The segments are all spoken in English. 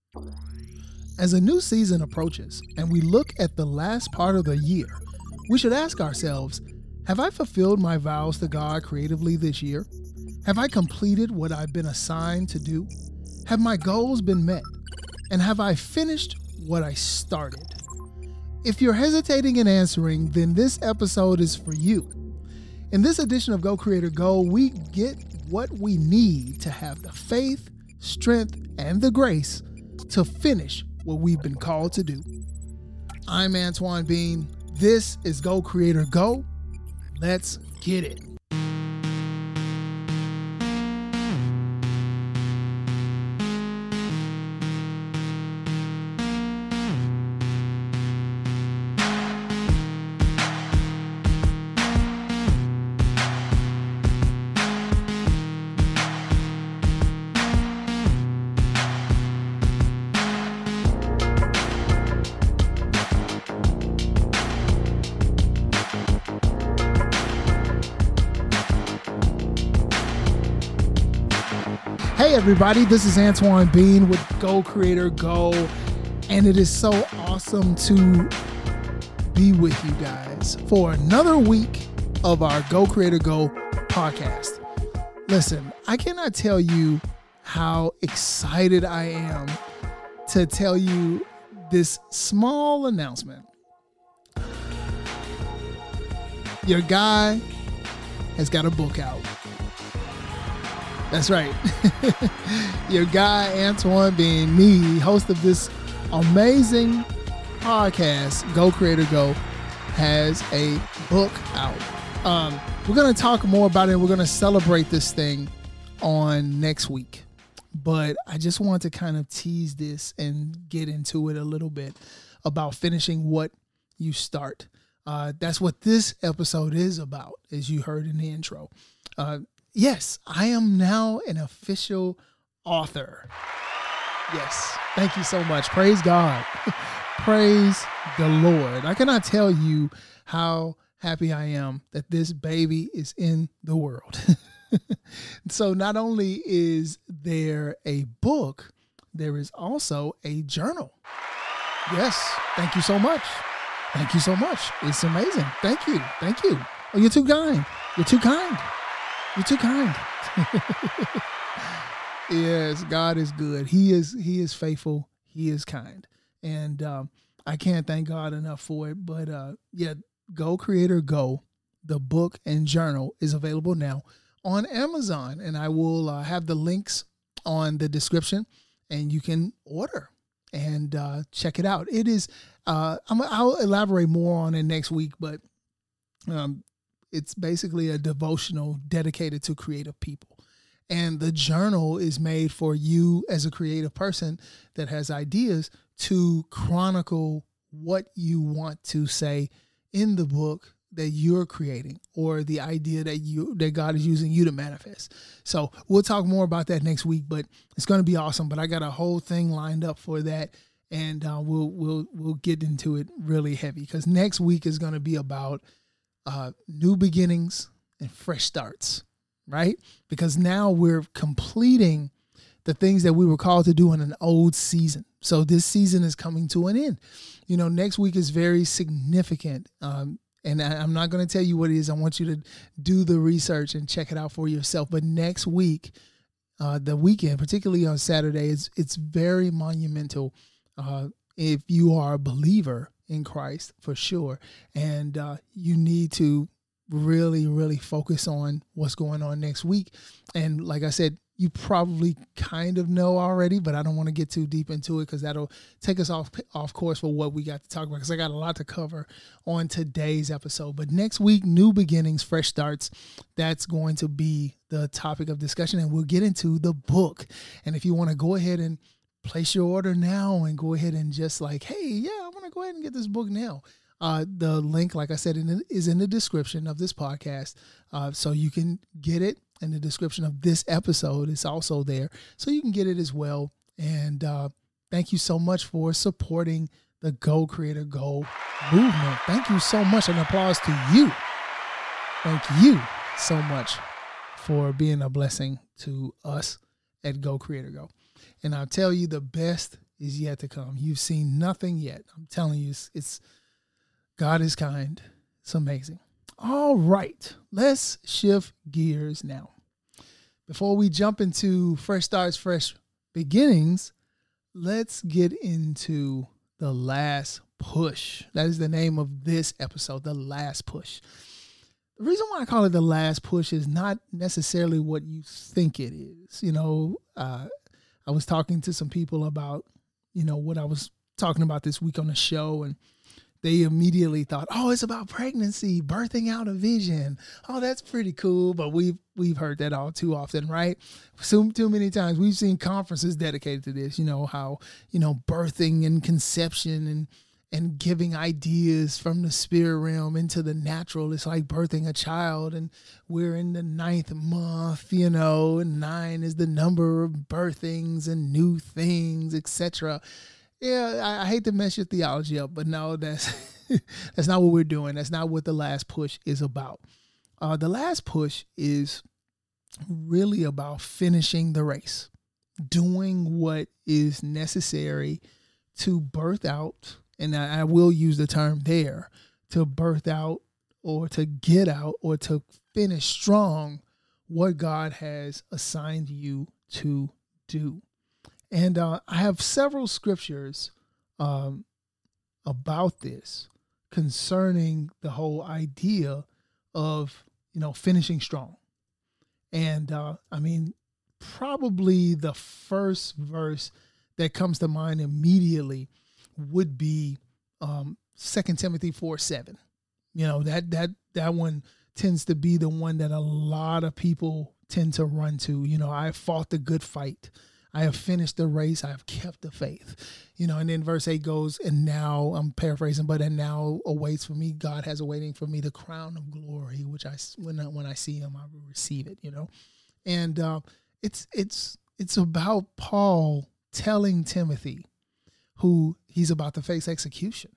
As a new season approaches and we look at the last part of the year, we should ask ourselves, have I fulfilled my vows to God creatively this year? Have I completed what I've been assigned to do? Have my goals been met? And have I finished what I started? If you're hesitating in answering, then this episode is for you. In this edition of Go Creator Go, we get what we need to have the faith, strength, and the grace to finish what we've been called to do. I'm Antoine Bean. This is Go Creator Go. Let's get it. Hey everybody, this is Antoine Bean with Go Creator Go, and it is so awesome to be with you guys for another week of our Go Creator Go podcast. Listen, I cannot tell you how excited I am to tell you this small announcement. Your guy has got a book out. That's right. Your guy, Antoine Bean, me, host of this amazing podcast, Go Creator Go, has a book out. We're going to talk more about it. We're going to celebrate this thing on next week. But I just want to kind of tease this and get into it a little bit about finishing what you start. That's what this episode is about, as you heard in the intro. Yes, I am now an official author. Yes, thank you so much. Praise God. Praise the Lord. I cannot tell you how happy I am that this baby is in the world. So not only is there a book, there is also a journal. Yes, thank you so much. Thank you so much. It's amazing. Thank you. Thank you. Oh, you're too kind. You're too kind. You're too kind. Yes, God is good. He is faithful. He is kind. And I can't thank God enough for it. But Go Creator Go, the book and journal is available now on Amazon. And I will have the links on the description and you can order and check it out. It is, I'll elaborate more on it next week, but it's basically a devotional dedicated to creative people. And the journal is made for you as a creative person that has ideas to chronicle what you want to say in the book that you're creating or the idea that God is using you to manifest. So we'll talk more about that next week, but it's going to be awesome. But I got a whole thing lined up for that. And we'll get into it really heavy because next week is going to be about new beginnings and fresh starts, right? Because now we're completing the things that we were called to do in an old season. So this season is coming to an end. You know, next week is very significant. And I'm not going to tell you what it is. I want you to do the research and check it out for yourself. But next week, the weekend, particularly on Saturday, it's very monumental if you are a believer in Christ, for sure. And you need to really, really focus on what's going on next week. And like I said, you probably kind of know already, but I don't want to get too deep into it because that'll take us off course for what we got to talk about, because I got a lot to cover on today's episode. But next week, new beginnings, fresh starts, that's going to be the topic of discussion. And we'll get into the book. And if you want to go ahead and place your order now and go ahead and just like, hey, yeah, I want to go ahead and get this book now. The link, like I said, is in the description of this podcast. So you can get it in the description of this episode. It's also there. So you can get it as well. And thank you so much for supporting the Go Creator Go movement. Thank you so much. An applause to you. Thank you so much for being a blessing to us at Go Creator Go. And I'll tell you, the best is yet to come. You've seen nothing yet. I'm telling you, it's God is kind. It's amazing. All right, let's shift gears now. Before we jump into fresh starts, fresh beginnings, let's get into the last push. That is the name of this episode, the last push. The reason why I call it the last push is not necessarily what you think it is. I was talking to some people about, what I was talking about this week on the show, and they immediately thought, oh, it's about pregnancy, birthing out a vision. Oh, that's pretty cool. But we've heard that all too often, right? So too many times we've seen conferences dedicated to this, how, birthing and conception and giving ideas from the spirit realm into the natural. It's like birthing a child, and we're in the 9th month, and 9 is the number of birthings and new things, etc. Yeah, I hate to mess your theology up, but no, that's not what we're doing. That's not what the last push is about. The last push is really about finishing the race, doing what is necessary to birth out, and I will use the term there, to birth out or to get out or to finish strong what God has assigned you to do. And I have several scriptures about this concerning the whole idea of, finishing strong. And probably the first verse that comes to mind immediately would be 2 Timothy 4:7. That one tends to be the one that a lot of people tend to run to. I fought the good fight. I have finished the race. I have kept the faith. And then verse 8 goes, and now, I'm paraphrasing, but and now awaits for me, God has awaiting for me the crown of glory, which when I see him, I will receive it, And it's about Paul telling Timothy who he's about to face execution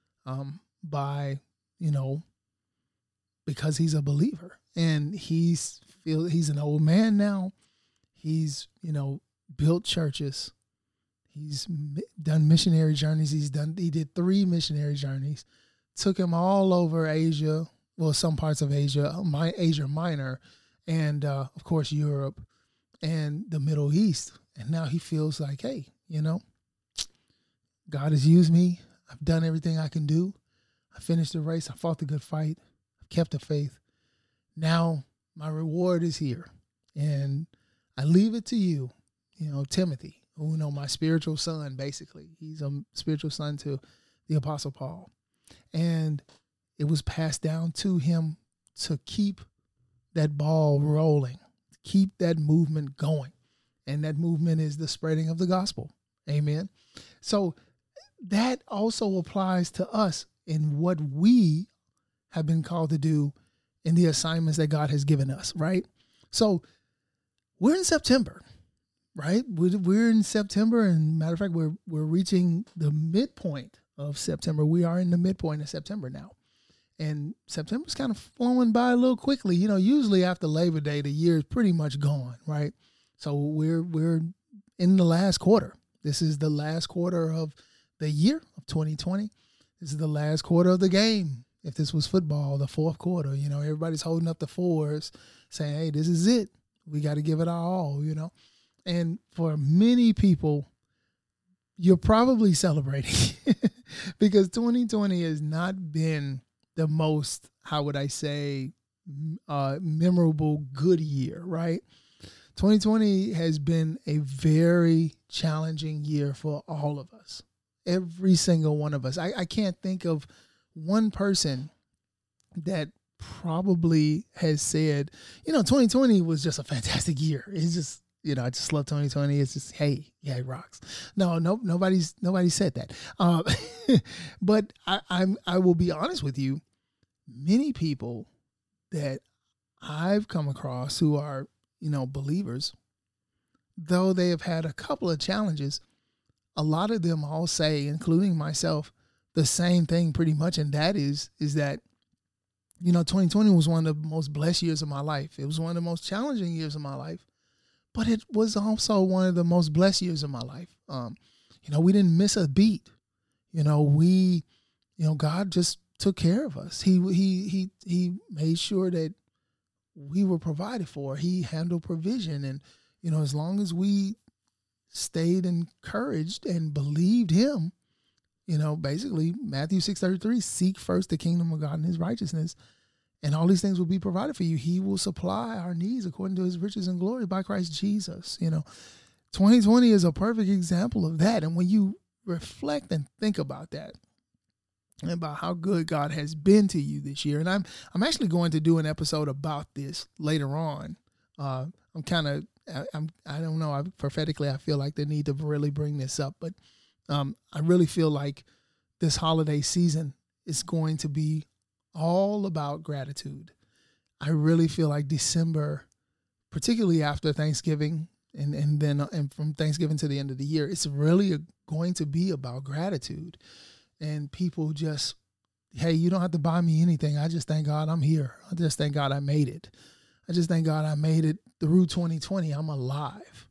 because he's a believer. And he's an old man now. He's, built churches. He's done missionary journeys. He did 3 missionary journeys, took him all over Asia. Well, some parts of Asia, Asia Minor, and of course Europe and the Middle East. And now he feels like, hey, God has used me. I've done everything I can do. I finished the race. I fought the good fight. I've kept the faith. Now my reward is here. And I leave it to you, Timothy, who, my spiritual son, basically. He's a spiritual son to the Apostle Paul. And it was passed down to him to keep that ball rolling, keep that movement going. And that movement is the spreading of the gospel. Amen. So that also applies to us in what we have been called to do in the assignments that God has given us, right? So we're in September, right? We're in September, and matter of fact, we're reaching the midpoint of September. We are in the midpoint of September now. And September's kind of flowing by a little quickly. Usually after Labor Day, the year is pretty much gone, right? So we're in the last quarter. This is the last quarter of the year of 2020. This is the last quarter of the game. If this was football, the fourth quarter, everybody's holding up the fours saying, hey, this is it. We got to give it our all, And for many people, you're probably celebrating because 2020 has not been the most, how would I say, memorable good year, right? 2020 has been a very challenging year for all of us, every single one of us. I can't think of one person that probably has said, 2020 was just a fantastic year. It's just, I just love 2020. It's just, hey, yeah, it rocks. No, nobody said that. But I will be honest with you. Many people that I've come across who are, believers, though they have had a couple of challenges, a lot of them all say, including myself, the same thing pretty much. And that is that, 2020 was one of the most blessed years of my life. It was one of the most challenging years of my life, but it was also one of the most blessed years of my life. we didn't miss a beat. God just took care of us. He made sure that we were provided for. He handled provision. And, as long as we stayed encouraged and believed him, basically Matthew 6:33, seek first the kingdom of God and his righteousness, and all these things will be provided for you. He will supply our needs according to his riches and glory by Christ Jesus. 2020 is a perfect example of that. And when you reflect and think about that, and about how good God has been to you this year, and I'm actually going to do an episode about this later on. I don't know. Prophetically, I feel like the need to really bring this up, but I really feel like this holiday season is going to be all about gratitude. I really feel like December, particularly after Thanksgiving and then from Thanksgiving to the end of the year, it's really going to be about gratitude. And people just, hey, you don't have to buy me anything. I just thank God I'm here. I just thank God I made it. I just thank God I made it through 2020. I'm alive,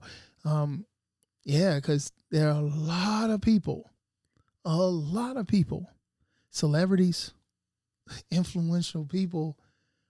because there are a lot of people, celebrities, influential people,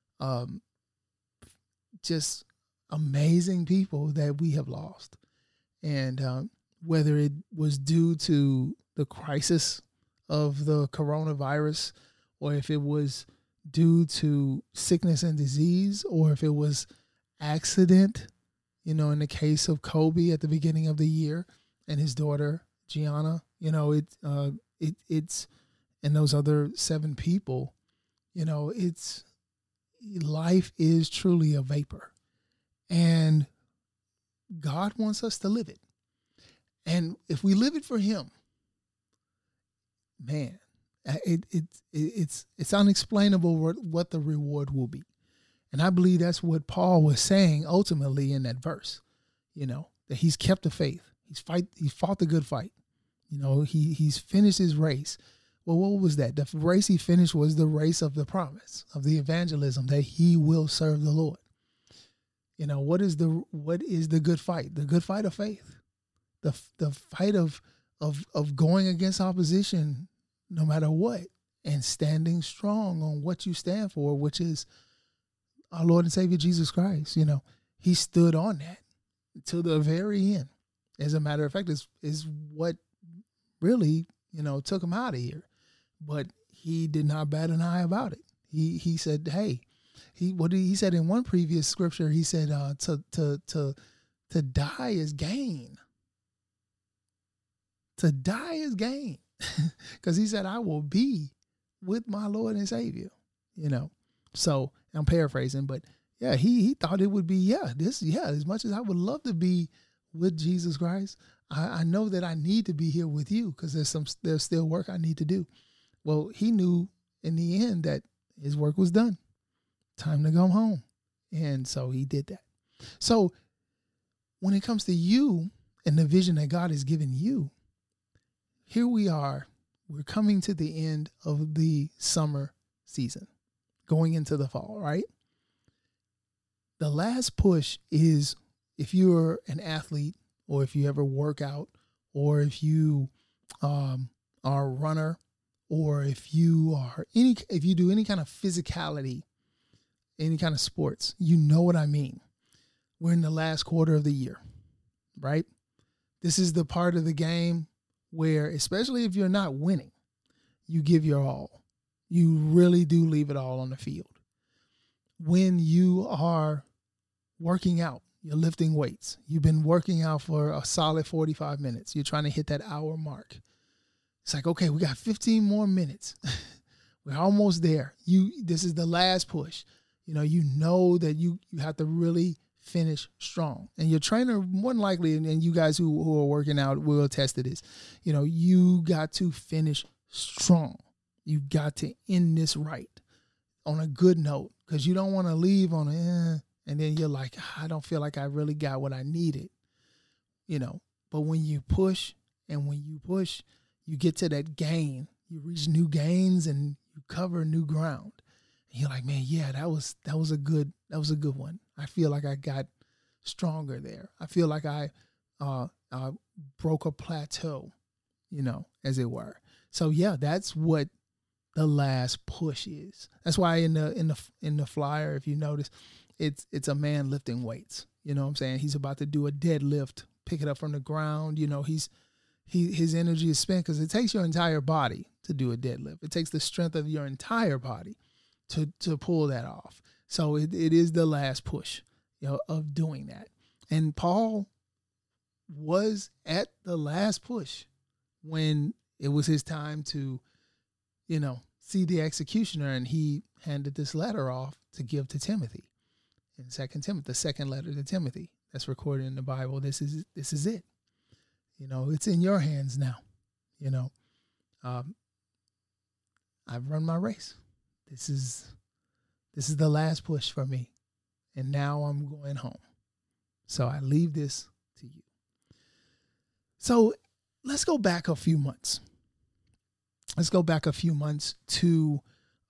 just amazing people that we have lost. And whether it was due to the crisis of the coronavirus, or if it was due to sickness and disease, or if it was accident, in the case of Kobe at the beginning of the year and his daughter Gianna, it's and those other 7 people, it's life is truly a vapor, and God wants us to live it. And if we live it for him, man, it's unexplainable what the reward will be. And I believe that's what Paul was saying ultimately in that verse, that he's kept the faith. He fought the good fight. He's finished his race. Well, what was that? The race he finished was the race of the promise, of the evangelism, that he will serve the Lord. What is the good fight? The good fight of faith. The fight of going against opposition no matter what, and standing strong on what you stand for, which is our Lord and Savior Jesus Christ. He stood on that to the very end. As a matter of fact, is what really, took him out of here. But he did not bat an eye about it. He said, hey, he said in one previous scripture, he said, to die is gain. To die is gain. Because he said, I will be with my Lord and Savior, So I'm paraphrasing, but yeah, he thought it would be, as much as I would love to be with Jesus Christ, I know that I need to be here with you because there's still work I need to do. Well, he knew in the end that his work was done. Time to go home. And so he did that. So when it comes to you and the vision that God has given you, here we are. We're coming to the end of the summer season, going into the fall, right? The last push is, if you're an athlete, or if you ever work out, or if you are a runner, or if you do any kind of physicality, any kind of sports, you know what I mean. We're in the last quarter of the year, right? This is the part of the game where, especially if you're not winning, you give your all. You really do leave it all on the field. When you are working out, you're lifting weights. You've been working out for a solid 45 minutes. You're trying to hit that hour mark. It's like, okay, we got 15 more minutes. We're almost there. This is the last push. You know that you have to really finish strong. And your trainer, more than likely, and you guys who are working out will attest to this, you got to finish strong. You got to end this right on a good note, because you don't want to leave on and then you're like, I don't feel like I really got what I needed, But when you push, you get to that gain. You reach new gains and you cover new ground. And you're like, man, yeah, that was a good one. I feel like I got stronger there. I feel like I broke a plateau, as it were. So yeah, that's what the last push is. That's why in the flyer, if you notice, it's a man lifting weights. You know what I'm saying? He's about to do a deadlift, pick it up from the ground. His energy is spent because it takes your entire body to do a deadlift. It takes the strength of your entire body to pull that off. So it is the last push, of doing that. And Paul was at the last push when it was his time to, see the executioner, and he handed this letter off to give to Timothy. In 2 Timothy, the second letter to Timothy, that's recorded in the Bible. This is it. It's in your hands now. I've run my race. This is the last push for me, and now I'm going home. So I leave this to you. So let's go back a few months. Let's go back a few months to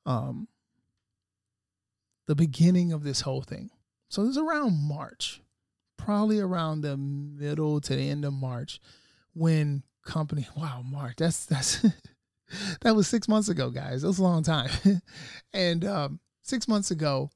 the beginning of this whole thing. So it was around March, probably around the middle to the end of March, when March, that's that was 6 months ago, guys. That was a long time. And 6 months ago,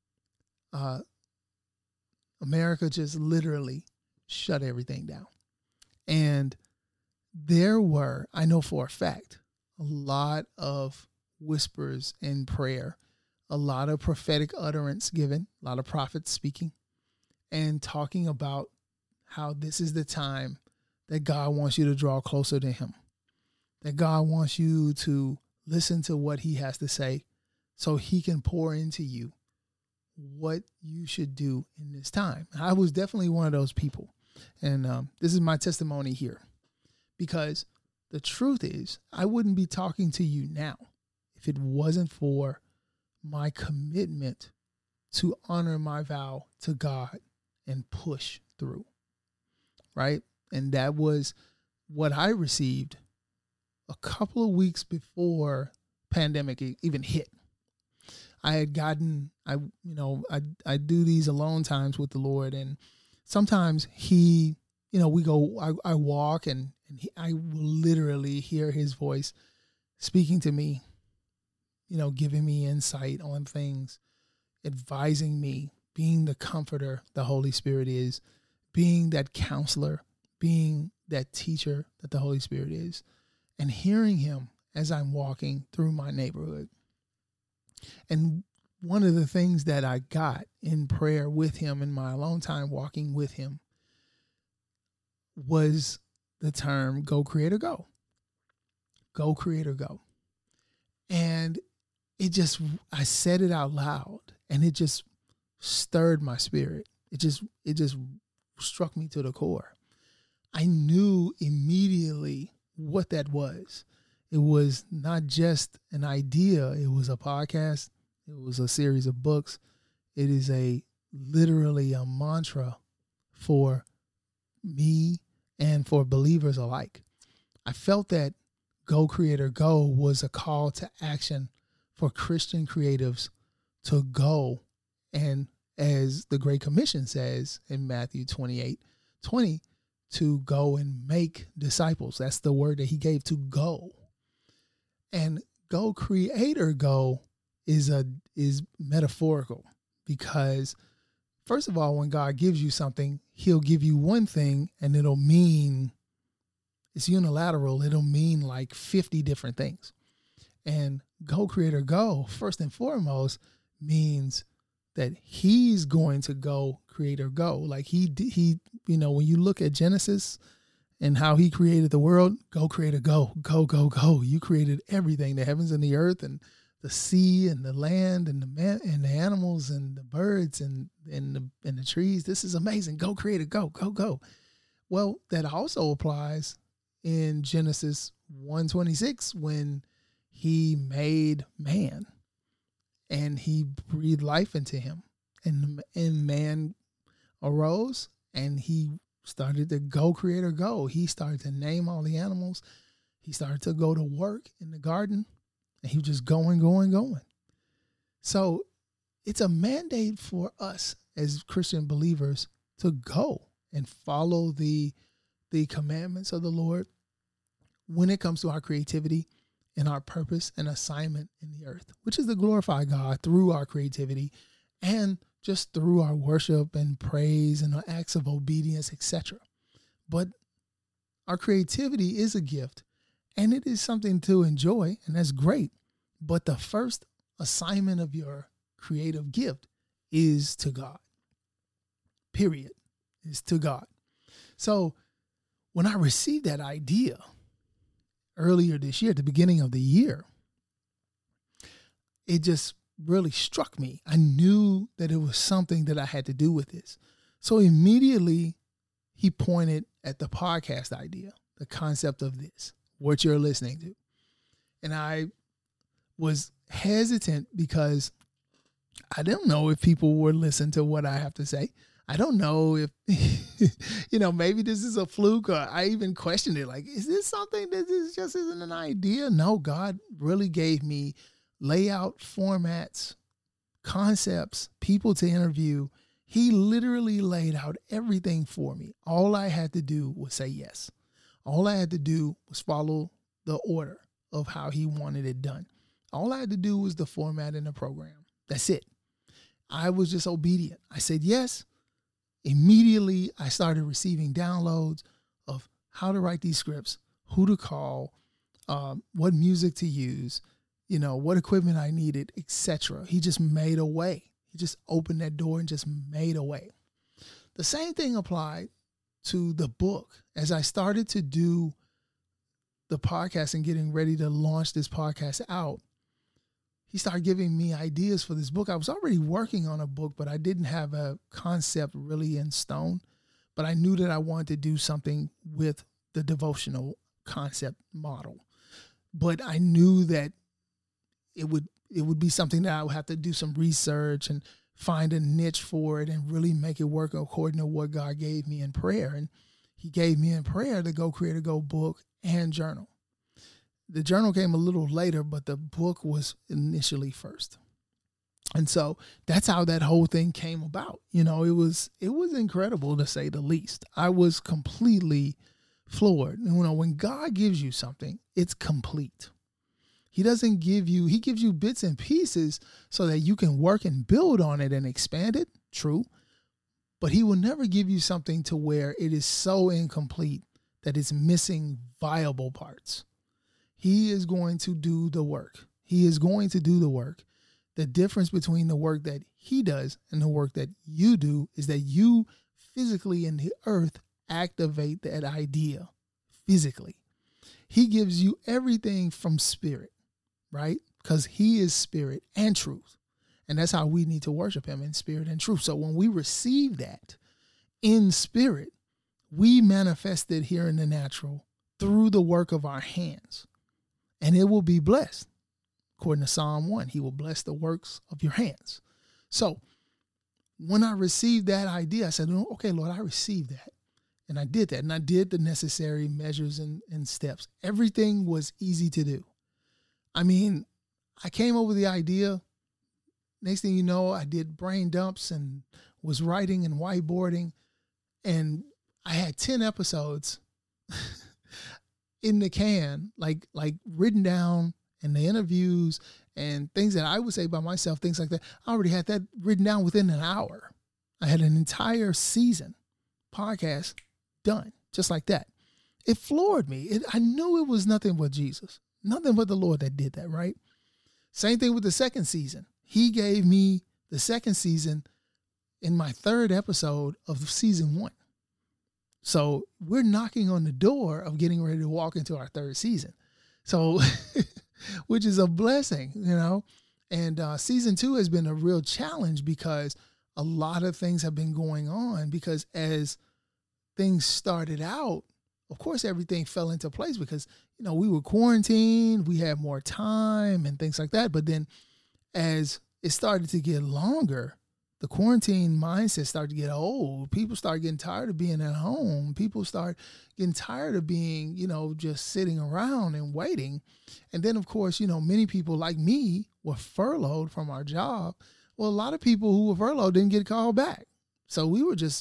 America just literally shut everything down. And there were, I know for a fact, a lot of whispers in prayer, a lot of prophetic utterance given, a lot of prophets speaking and talking about how this is the time that God wants you to draw closer to him, that God wants you to listen to what he has to say so he can pour into you what you should do in this time. I was definitely one of those people. And this is my testimony here, because the truth is I wouldn't be talking to you now if it wasn't for my commitment to honor my vow to God and push through, right? And that was what I received a couple of weeks before pandemic even hit. I had gotten, I do these alone times with the Lord, and sometimes he, I walk and I will literally hear his voice speaking to me, giving me insight on things, advising me, being the comforter the Holy Spirit is, being that counselor, being that teacher that the Holy Spirit is, and hearing him as I'm walking through my neighborhood. And one of the things that I got in prayer with him in my alone time walking with him was the term go creator go. Go creator go. And I said it out loud, and it just stirred my spirit. It just struck me to the core. I knew immediately what that was. It was not just an idea. It was a podcast. It was a series of books. It is literally a mantra for me and for believers alike. I felt that Go Creator Go was a call to action for Christian creatives to go, and as the Great Commission says in Matthew 28:20, to go and make disciples. That's the word that he gave, to go. And Go Creator Go is metaphorical, because first of all, when God gives you something, he'll give you one thing and it's unilateral. It'll mean like 50 different things. And Go Creator Go, first and foremost, means that he's going to go creator go. Like he, when you look at Genesis and how he created the world, go creator go, go, go, go. You created everything, the heavens and the earth and the sea and the land and the man and the animals and the birds and the trees. This is amazing. Go creator go, go, go. Well, that also applies in Genesis 1:26 when he made man and he breathed life into him, and man arose and he started to go creator go. He started to name all the animals. He started to go to work in the garden, and he was just going. So it's a mandate for us as Christian believers to go and follow the commandments of the Lord when it comes to our creativity and our purpose and assignment in the earth, which is to glorify God through our creativity and just through our worship and praise and our acts of obedience, etc. But our creativity is a gift, and it is something to enjoy, and that's great. But the first assignment of your creative gift is to God. Period. Is to God. So when I received that idea earlier this year, at the beginning of the year, it just really struck me. I knew that it was something that I had to do with this. So immediately he pointed at the podcast idea, the concept of this, what you're listening to. And I was hesitant because I don't know if people would listen to what I have to say. I don't know if, maybe this is a fluke, or I even questioned it. Like, is this something that this just isn't an idea? No, God really gave me layout, formats, concepts, people to interview. He literally laid out everything for me. All I had to do was say yes. All I had to do was follow the order of how he wanted it done. All I had to do was the format and the program. That's it. I was just obedient. I said yes. Immediately, I started receiving downloads of how to write these scripts, who to call, what music to use, what equipment I needed, etc. He just made a way. He just opened that door and just made a way. The same thing applied to the book. As I started to do the podcast and getting ready to launch this podcast out, he started giving me ideas for this book. I was already working on a book, but I didn't have a concept really in stone. But I knew that I wanted to do something with the devotional concept model. But I knew that it would be something that I would have to do some research and find a niche for it and really make it work according to what God gave me in prayer. And he gave me in prayer the Go Creator Go book and journal. The journal came a little later, but the book was initially first. And so that's how that whole thing came about. It was incredible, to say the least. I was completely floored. When God gives you something, it's complete. He gives you bits and pieces so that you can work and build on it and expand it. True. But he will never give you something to where it is so incomplete that it's missing viable parts. He is going to do the work. He is going to do the work. The difference between the work that he does and the work that you do is that you physically in the earth activate that idea physically. He gives you everything from spirit, right? Because he is spirit and truth. And that's how we need to worship him, in spirit and truth. So when we receive that in spirit, we manifest it here in the natural through the work of our hands. And it will be blessed. According to Psalm 1, he will bless the works of your hands. So when I received that idea, I said, okay, Lord, I received that. And I did that. And I did the necessary measures and steps. Everything was easy to do. I mean, I came up with the idea. Next thing you know, I did brain dumps and was writing and whiteboarding. And I had 10 episodes in the can, like written down, and the interviews and things that I would say by myself, things like that. I already had that written down within an hour. I had an entire season podcast done just like that. It floored me. I knew it was nothing but Jesus, nothing but the Lord that did that, right? Same thing with the second season. He gave me the second season in my third episode of season 1. So we're knocking on the door of getting ready to walk into our third season. So, which is a blessing, and season 2 has been a real challenge because a lot of things have been going on, because as things started out, of course, everything fell into place because, we were quarantined, we had more time and things like that. But then as it started to get longer, the quarantine mindset started to get old. People start getting tired of being at home. People start getting tired of being, just sitting around and waiting. And then, of course, many people like me were furloughed from our job. Well, a lot of people who were furloughed didn't get called back. So we were just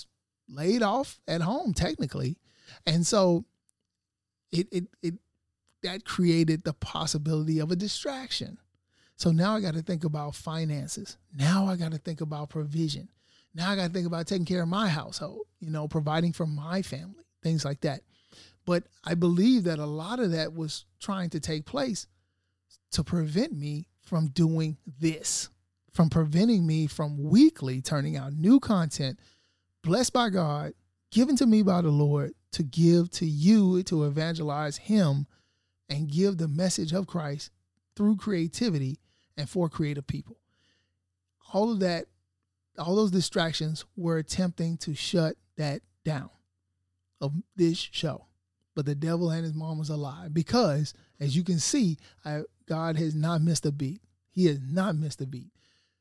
laid off at home technically. And so it that created the possibility of a distraction. So now I got to think about finances. Now I got to think about provision. Now I got to think about taking care of my household, providing for my family, things like that. But I believe that a lot of that was trying to take place to prevent me from doing this, from preventing me from weekly turning out new content, blessed by God, given to me by the Lord, to give to you, to evangelize Him, and give the message of Christ through creativity and for creative people. All of that, all those distractions were attempting to shut that down of this show. But the devil and his mom was alive because, as you can see, God has not missed a beat. He has not missed a beat.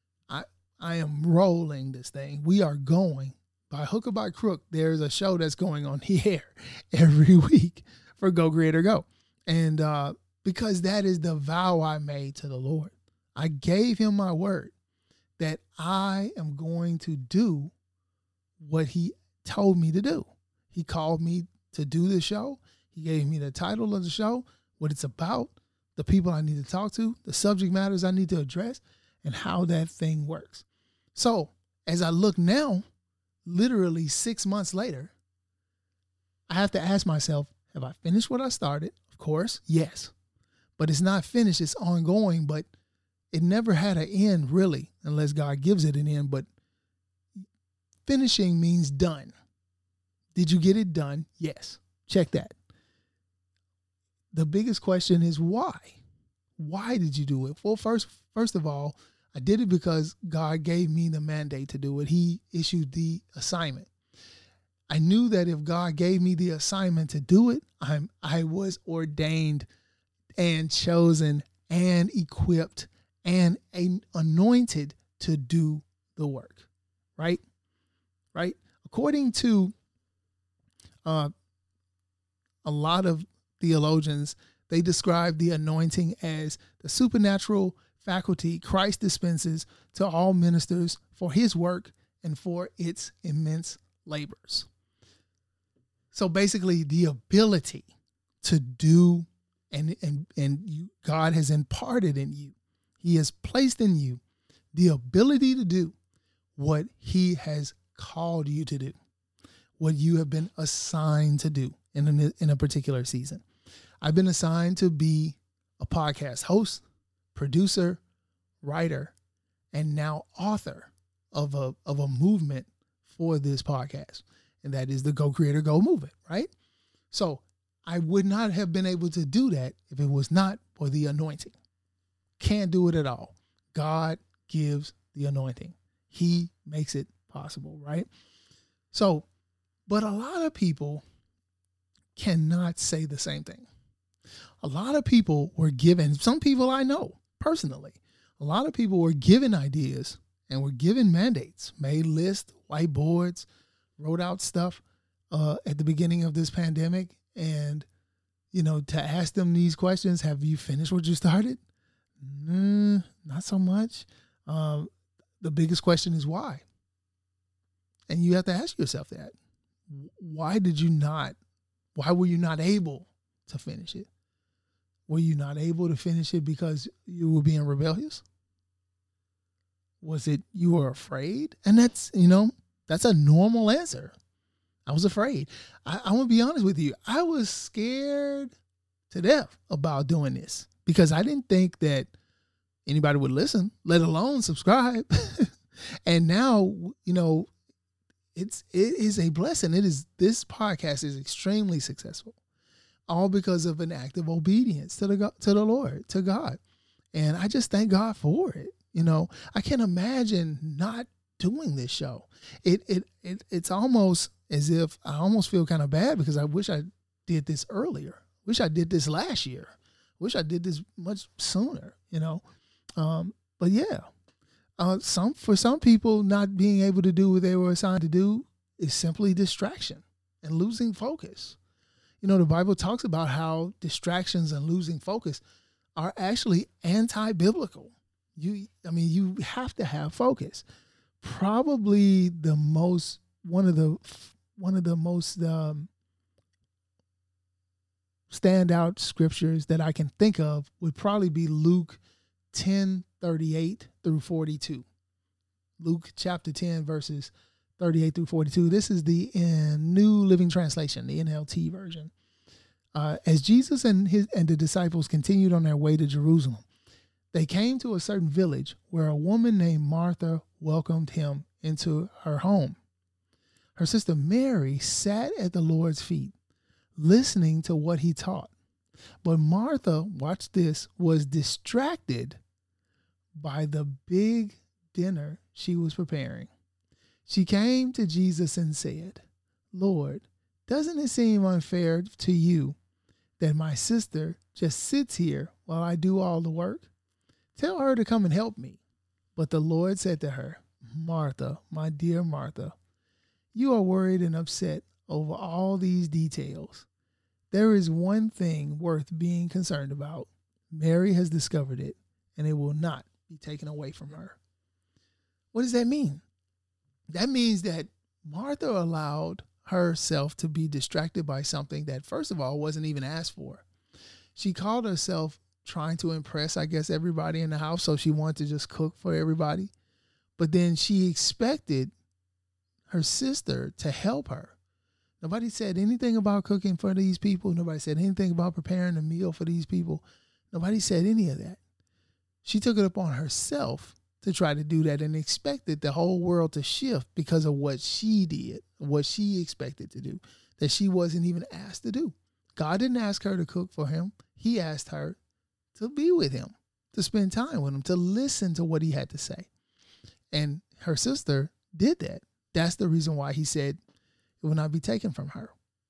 I am rolling this thing. We are going. By hook or by crook, there's a show that's going on the air every week for Go Creator Go. And because that is the vow I made to the Lord. I gave Him my word that I am going to do what He told me to do. He called me to do the show. He gave me the title of the show, what it's about, the people I need to talk to, the subject matters I need to address, and how that thing works. So as I look now, literally 6 months later, I have to ask myself, have I finished what I started? Of course, yes. But it's not finished. It's ongoing, but it never had an end, really, unless God gives it an end. But finishing means done. Did you get it done? Yes. Check that. The biggest question is why? Why did you do it? Well, first of all, I did it because God gave me the mandate to do it. He issued the assignment. I knew that if God gave me the assignment to do it, I was ordained and chosen and equipped and anointed to do the work, right? Right? According to a lot of theologians, they describe the anointing as the supernatural faculty Christ dispenses to all ministers for His work and for its immense labors. So basically, the ability to do and God has imparted in you. He has placed in you the ability to do what He has called you to do, what you have been assigned to do in a particular season. I've been assigned to be a podcast host, producer, writer, and now author of a movement for this podcast. And that is the Go Creator Go movement, right? So I would not have been able to do that if it was not for the anointing. Can't do it at all. God gives the anointing. He makes it possible, right? So, but a lot of people cannot say the same thing. A lot of people were given, some people I know personally, a lot of people were given ideas and were given mandates, made lists, whiteboards, wrote out stuff at the beginning of this pandemic. And, to ask them these questions, have you finished what you started? Not so much. The biggest question is why? And you have to ask yourself that. Why were you not able to finish it? Were you not able to finish it because you were being rebellious? Was it you were afraid? And that's a normal answer. I was afraid. I want to be honest with you. I was scared to death about doing this because I didn't think that anybody would listen, let alone subscribe. And now, it is a blessing. This podcast is extremely successful, all because of an act of obedience to the Lord, to God. And I just thank God for it. I can't imagine not doing this show. It's almost as if I almost feel kind of bad because I wish I did this earlier. Wish I did this last year. Wish I did this much sooner, But yeah, for some people, not being able to do what they were assigned to do is simply distraction and losing focus. The Bible talks about how distractions and losing focus are actually anti-biblical. You have to have focus. Probably one of the one of the most standout scriptures that I can think of would probably be Luke 10:38 through 42. Luke chapter 10, verses 38 through 42. This is the New Living Translation, the NLT version. As Jesus and the disciples continued on their way to Jerusalem, they came to a certain village where a woman named Martha welcomed him into her home. Her sister Mary sat at the Lord's feet, listening to what he taught. But Martha, watch this, was distracted by the big dinner she was preparing. She came to Jesus and said, "Lord, doesn't it seem unfair to you that my sister just sits here while I do all the work? Tell her to come and help me." But the Lord said to her, "Martha, my dear Martha, you are worried and upset over all these details. There is one thing worth being concerned about. Mary has discovered it, and it will not be taken away from her." What does that mean? That means that Martha allowed herself to be distracted by something that, first of all, wasn't even asked for. She called herself trying to impress, I guess, everybody in the house, so she wanted to just cook for everybody. But then she expected her sister to help her. Nobody said anything about cooking for these people. Nobody said anything about preparing a meal for these people. Nobody said any of that. She took it upon herself to try to do that and expected the whole world to shift because of what she did, what she expected to do, that she wasn't even asked to do. God didn't ask her to cook for him. He asked her to be with him, to spend time with him, to listen to what he had to say. And her sister did that. That's the reason why he said it will not be taken from her.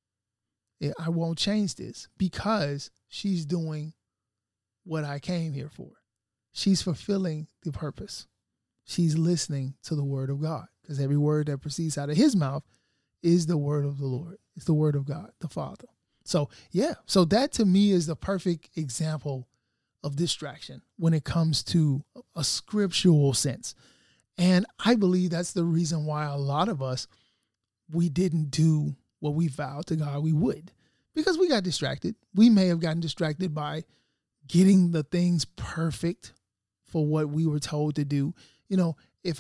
I won't change this because she's doing what I came here for. She's fulfilling the purpose. She's listening to the word of God, because every word that proceeds out of his mouth is the word of the Lord. It's the word of God, the Father. So, yeah. So that to me is the perfect example of distraction when it comes to a scriptural sense. And I believe that's the reason why a lot of us, we didn't do what we vowed to God we would, because we got distracted. We may have gotten distracted by getting the things perfect for what we were told to do. You know, if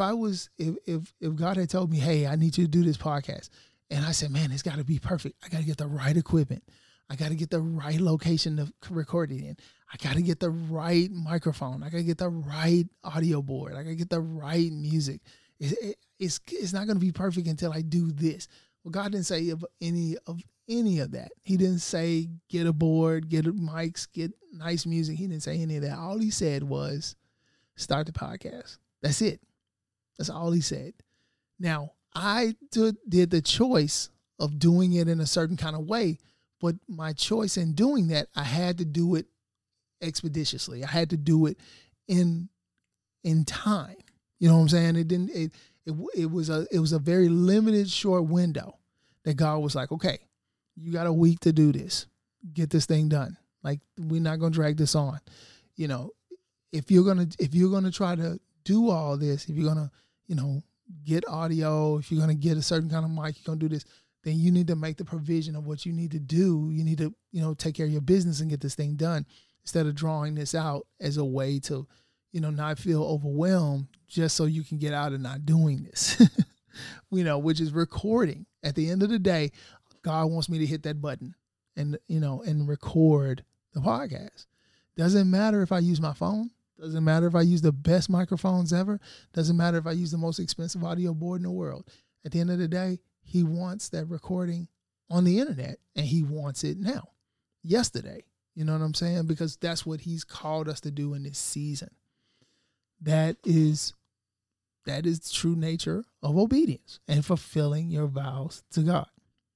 God had told me, "Hey, I need you to do this podcast," and I said, "Man, it's got to be perfect. I got to get the right equipment. I got to get the right location to record it in. I got to get the right microphone. I got to get the right audio board. I got to get the right music. It's not going to be perfect until I do this." Well, God didn't say any of that. He didn't say get a board, get mics, get nice music. He didn't say any of that. All he said was start the podcast. That's it. That's all he said. Now, I did the choice of doing it in a certain kind of way, but my choice in doing that, I had to do it expeditiously. I had to do it in time. You know what I'm saying? It was a very limited, short window that God was like, "Okay, you got a week to do this. Get this thing done. Like, we're not going to drag this on. You know, if you're going to try to do all this, if you're going to, get audio, if you're going to get a certain kind of mic, you're going to do this, then you need to make the provision of what you need to do. You need to, take care of your business and get this thing done, instead of drawing this out as a way to, not feel overwhelmed just so you can get out and not doing this, which is recording. At the end of the day, God wants me to hit that button and record the podcast. Doesn't matter if I use my phone. Doesn't matter if I use the best microphones ever. Doesn't matter if I use the most expensive audio board in the world. At the end of the day, he wants that recording on the internet, and he wants it now, yesterday. You know what I'm saying? Because that's what he's called us to do in this season. That is the true nature of obedience and fulfilling your vows to God.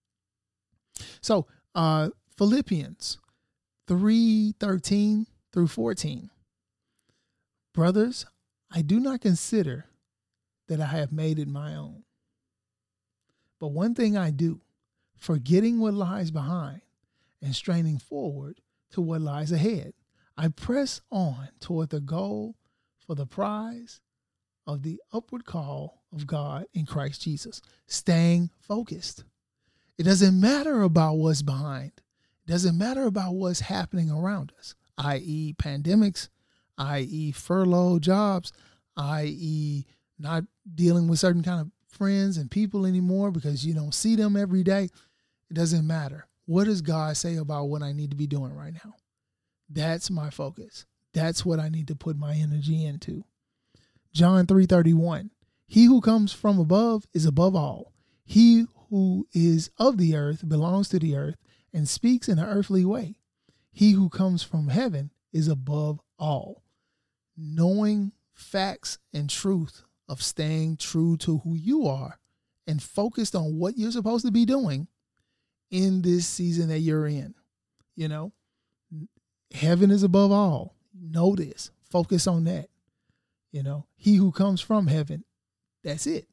So, Philippians 3:13 through 14. Brothers, I do not consider that I have made it my own. But one thing I do, forgetting what lies behind and straining forward to what lies ahead, I press on toward the goal for the prize of the upward call of God in Christ Jesus, staying focused. It doesn't matter about what's behind. It doesn't matter about what's happening around us, i.e. pandemics, i.e. furloughed jobs, i.e. not dealing with certain kind of friends and people anymore because you don't see them every day. It doesn't matter. What does God say about what I need to be doing right now? That's my focus. That's what I need to put my energy into. John 3:31. He who comes from above is above all. He who is of the earth belongs to the earth and speaks in an earthly way. He who comes from heaven is above all. Knowing facts and truth of staying true to who you are and focused on what you're supposed to be doing in this season that you're in. You know, heaven is above all. Know this. Focus on that. You know, he who comes from heaven, that's it.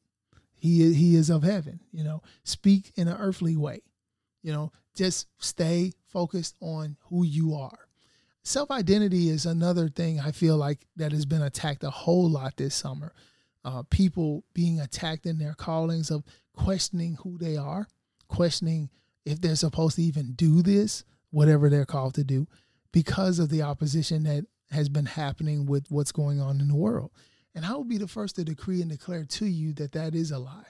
He is of heaven. You know, speak in an earthly way. You know, just stay focused on who you are. Self-identity is another thing I feel like that has been attacked a whole lot this summer. People being attacked in their callings, of questioning who they are, questioning if they're supposed to even do this, whatever they're called to do, because of the opposition that has been happening with what's going on in the world. And I will be the first to decree and declare to you that that is a lie.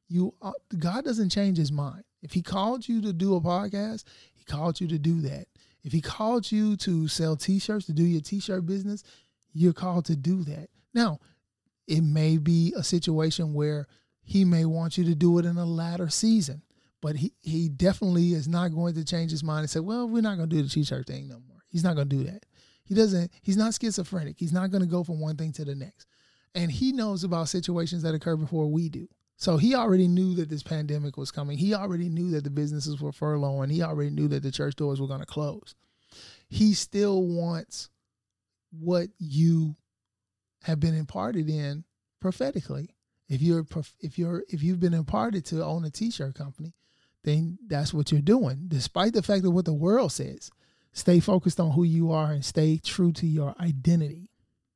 God doesn't change his mind. If he called you to do a podcast, he called you to do that. If he called you to sell T-shirts, to do your T-shirt business, you're called to do that. Now, it may be a situation where he may want you to do it in a latter season, but he definitely is not going to change his mind and say, well, we're not going to do the T-shirt thing no more. He's not going to do that. He's not schizophrenic. He's not going to go from one thing to the next. And he knows about situations that occur before we do. So he already knew that this pandemic was coming. He already knew that the businesses were furloughing. He already knew that the church doors were going to close. He still wants what you have been imparted in prophetically. If you've been imparted to own a T-shirt company, then that's what you're doing. Despite the fact of what the world says, stay focused on who you are and stay true to your identity.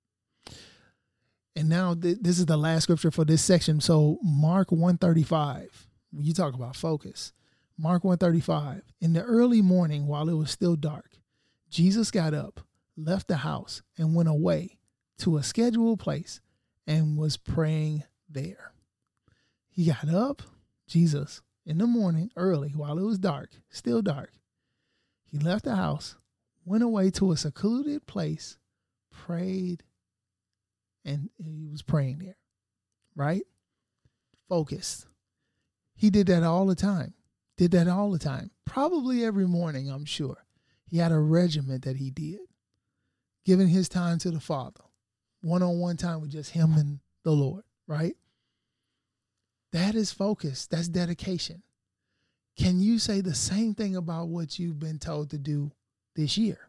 And now this is the last scripture for this section. So Mark 1:35, when you talk about focus, Mark 1:35, in the early morning while it was still dark, Jesus got up, left the house, and went away to a scheduled place and was praying there. He got up, Jesus, in the morning early while it was dark, still dark. He left the house, went away to a secluded place, prayed, and he was praying there, right? Focused. He did that all the time. Probably every morning, I'm sure. He had a regimen that he did, giving his time to the Father, one-on-one time with just him and the Lord, right? That is focus. That's dedication. Can you say the same thing about what you've been told to do this year?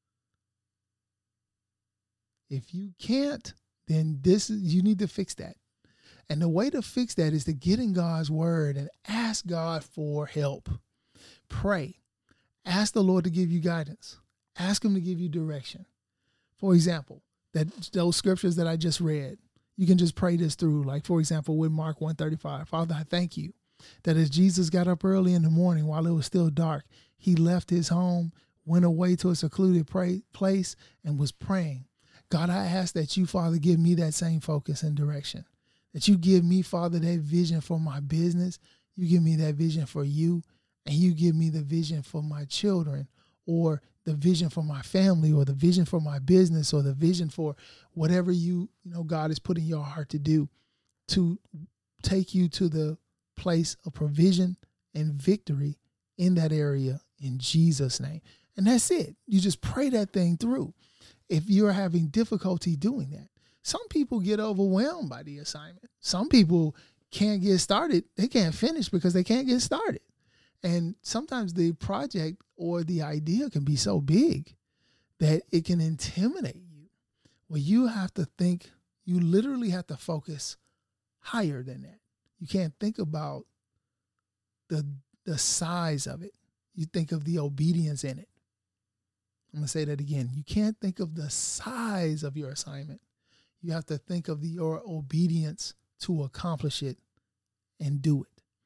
If you can't, then you need to fix that. And the way to fix that is to get in God's word and ask God for help. Pray. Ask the Lord to give you guidance. Ask him to give you direction. For example, those scriptures that I just read, you can just pray this through. Like, for example, with Mark 1:35, Father, I thank you that as Jesus got up early in the morning while it was still dark, he left his home, went away to a secluded place, and was praying. God, I ask that you, Father, give me that same focus and direction. That you give me, Father, that vision for my business. You give me that vision for you. And you give me the vision for my children, or the vision for my family, or the vision for my business, or the vision for whatever God has put in your heart to do, to take you to the place of provision and victory in that area in Jesus' name. And that's it. You just pray that thing through. If you're having difficulty doing that, some people get overwhelmed by the assignment. Some people can't get started. They can't finish because they can't get started. And sometimes the project or the idea can be so big that it can intimidate you. Well, you have to think, you literally have to focus higher than that. You can't think about the size of it. You think of the obedience in it. I'm going to say that again. You can't think of the size of your assignment. You have to think of your obedience to accomplish it and do it.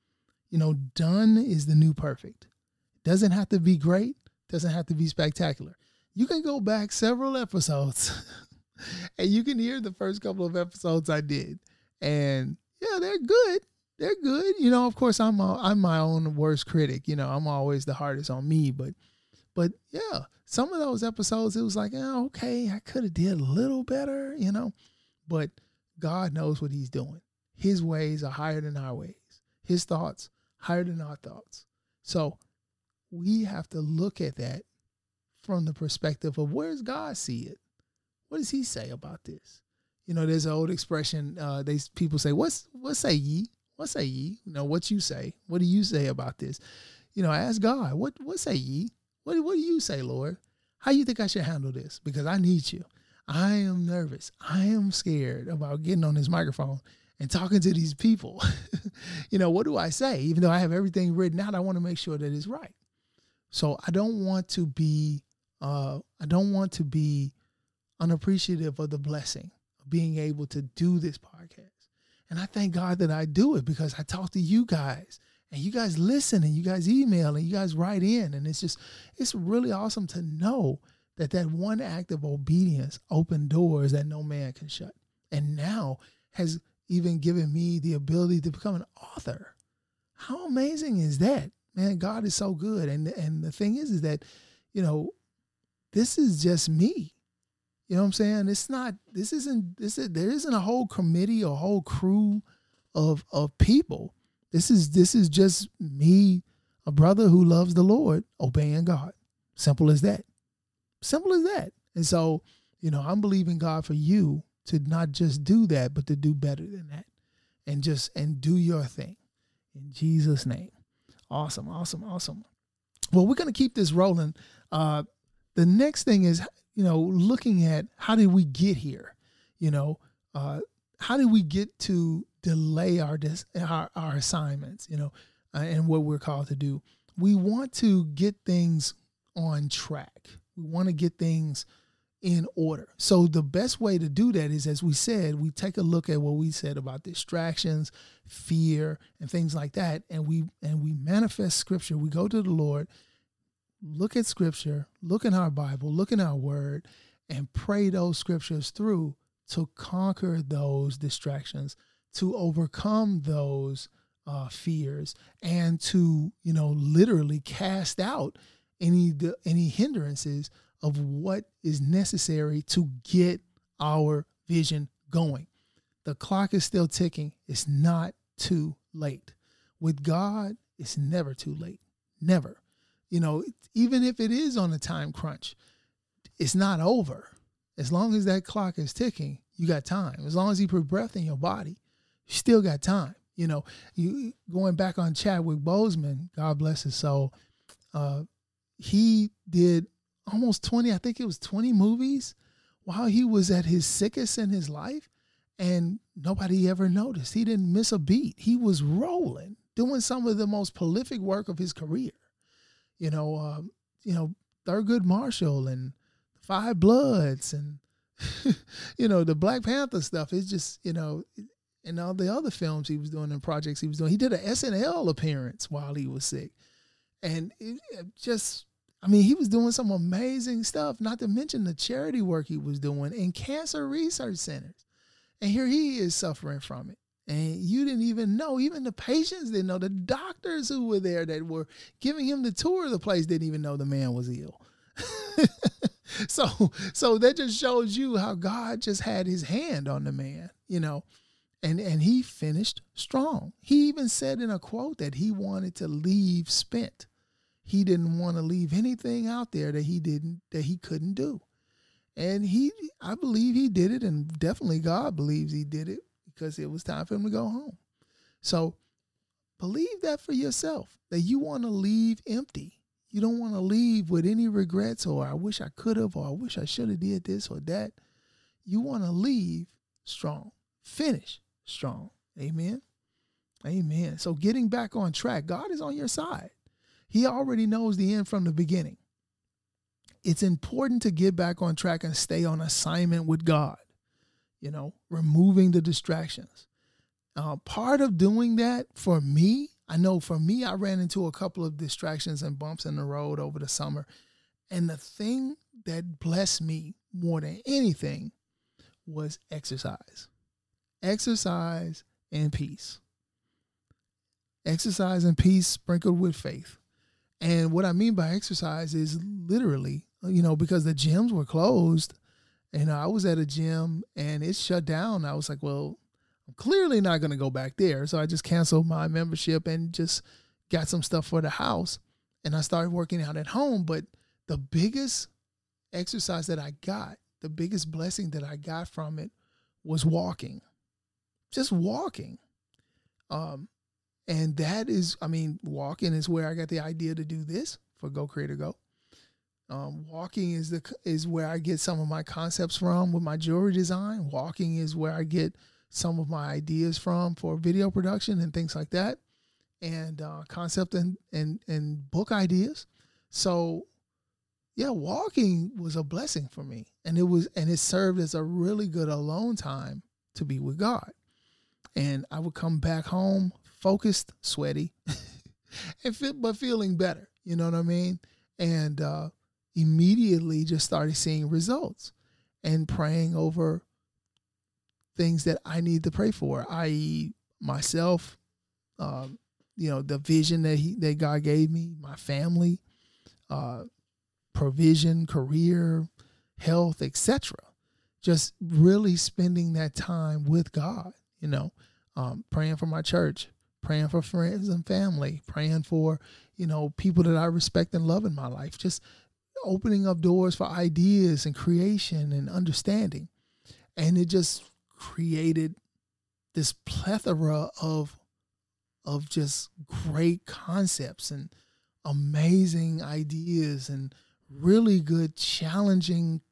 Done is the new perfect. Doesn't have to be great. Doesn't have to be spectacular. You can go back several episodes and you can hear the first couple of episodes I did. And yeah, they're good. They're good. Of course, I'm my own worst critic. I'm always the hardest on me. But yeah, some of those episodes, it was like, oh, okay, I could have did a little better, But God knows what he's doing. His ways are higher than our ways. His thoughts higher than our thoughts. So we have to look at that from the perspective of where does God see it? What does he say about this? There's an old expression, people say, what say ye? What say ye? What you say? What do you say about this? Ask God, what say ye? What do you say, Lord? How you think I should handle this? Because I need you. I am nervous. I am scared about getting on this microphone and talking to these people. What do I say? Even though I have everything written out, I want to make sure that it's right. So I don't want to be unappreciative of the blessing of being able to do this podcast. And I thank God that I do it because I talk to you guys and you guys listen and you guys email and you guys write in. And it's really awesome to know that one act of obedience opened doors that no man can shut. And now has even given me the ability to become an author. How amazing is that? Man, God is so good. And the thing is that, this is just me. You know what I'm saying? There isn't a whole committee or whole crew of people. This is just me, a brother who loves the Lord, obeying God. Simple as that. Simple as that. And so, I'm believing God for you to not just do that, but to do better than that and do your thing in Jesus' name. Awesome. Well, we're going to keep this rolling. The next thing is, looking at how did we get here? How did we get to delay our assignments, and what we're called to do? We want to get things on track. We want to get things in order. So the best way to do that is, as we said, we take a look at what we said about distractions, fear, and things like that. And we manifest scripture. We go to the Lord, look at scripture, look in our Bible, look in our word, and pray those scriptures through to conquer those distractions, to overcome those fears, and to, literally cast out any hindrances of what is necessary to get our vision going. The clock is still ticking. It's not too late. With God, it's never too late. Never. Even if it is on a time crunch, it's not over. As long as that clock is ticking, you got time. As long as you put breath in your body, you still got time. You going back on Chadwick Boseman, God bless his soul. He did almost 20, I think it was 20 movies while he was at his sickest in his life, and nobody ever noticed. He didn't miss a beat. He was rolling, doing some of the most prolific work of his career. Thurgood Marshall and Five Bloods and, the Black Panther stuff. It's just, and all the other films he was doing and projects he was doing. He did an SNL appearance while he was sick. And he was doing some amazing stuff, not to mention the charity work he was doing in cancer research centers. And here he is suffering from it. And you didn't even know, even the patients didn't know, the doctors who were there that were giving him the tour of the place didn't even know the man was ill. So that just shows you how God just had his hand on the man, and he finished strong. He even said in a quote that he wanted to leave spent. He didn't want to leave anything out there that he couldn't do. And I believe he did it, and definitely God believes he did it because it was time for him to go home. So believe that for yourself, that you want to leave empty. You don't want to leave with any regrets or I wish I could have, or I wish I should have did this or that. You want to leave strong, finish strong. Amen. Amen. So getting back on track, God is on your side. He already knows the end from the beginning. It's important to get back on track and stay on assignment with God, removing the distractions. Part of doing that for me, I know for me, I ran into a couple of distractions and bumps in the road over the summer. And the thing that blessed me more than anything was exercise. Exercise and peace. Exercise and peace sprinkled with faith. And what I mean by exercise is literally, because the gyms were closed, and I was at a gym and it shut down. I was like, well, I'm clearly not going to go back there. So I just canceled my membership and just got some stuff for the house. And I started working out at home. But the biggest exercise that I got, the biggest blessing that I got from it was walking. Just walking. And that is, walking is where I got the idea to do this for Go Creator Go. Walking is where I get some of my concepts from with my jewelry design. Walking is where I get some of my ideas from for video production and things like that, and concept and book ideas. So, yeah, walking was a blessing for me, and it served as a really good alone time to be with God. And I would come back home focused, sweaty, but feeling better. You know what I mean? And immediately just started seeing results and praying over things that I need to pray for, i.e. myself, the vision that God gave me, my family, provision, career, health, etc. Just really spending that time with God, praying for my church, praying for friends and family, praying for, people that I respect and love in my life, just opening up doors for ideas and creation and understanding. And it just created this plethora of just great concepts and amazing ideas and really good, challenging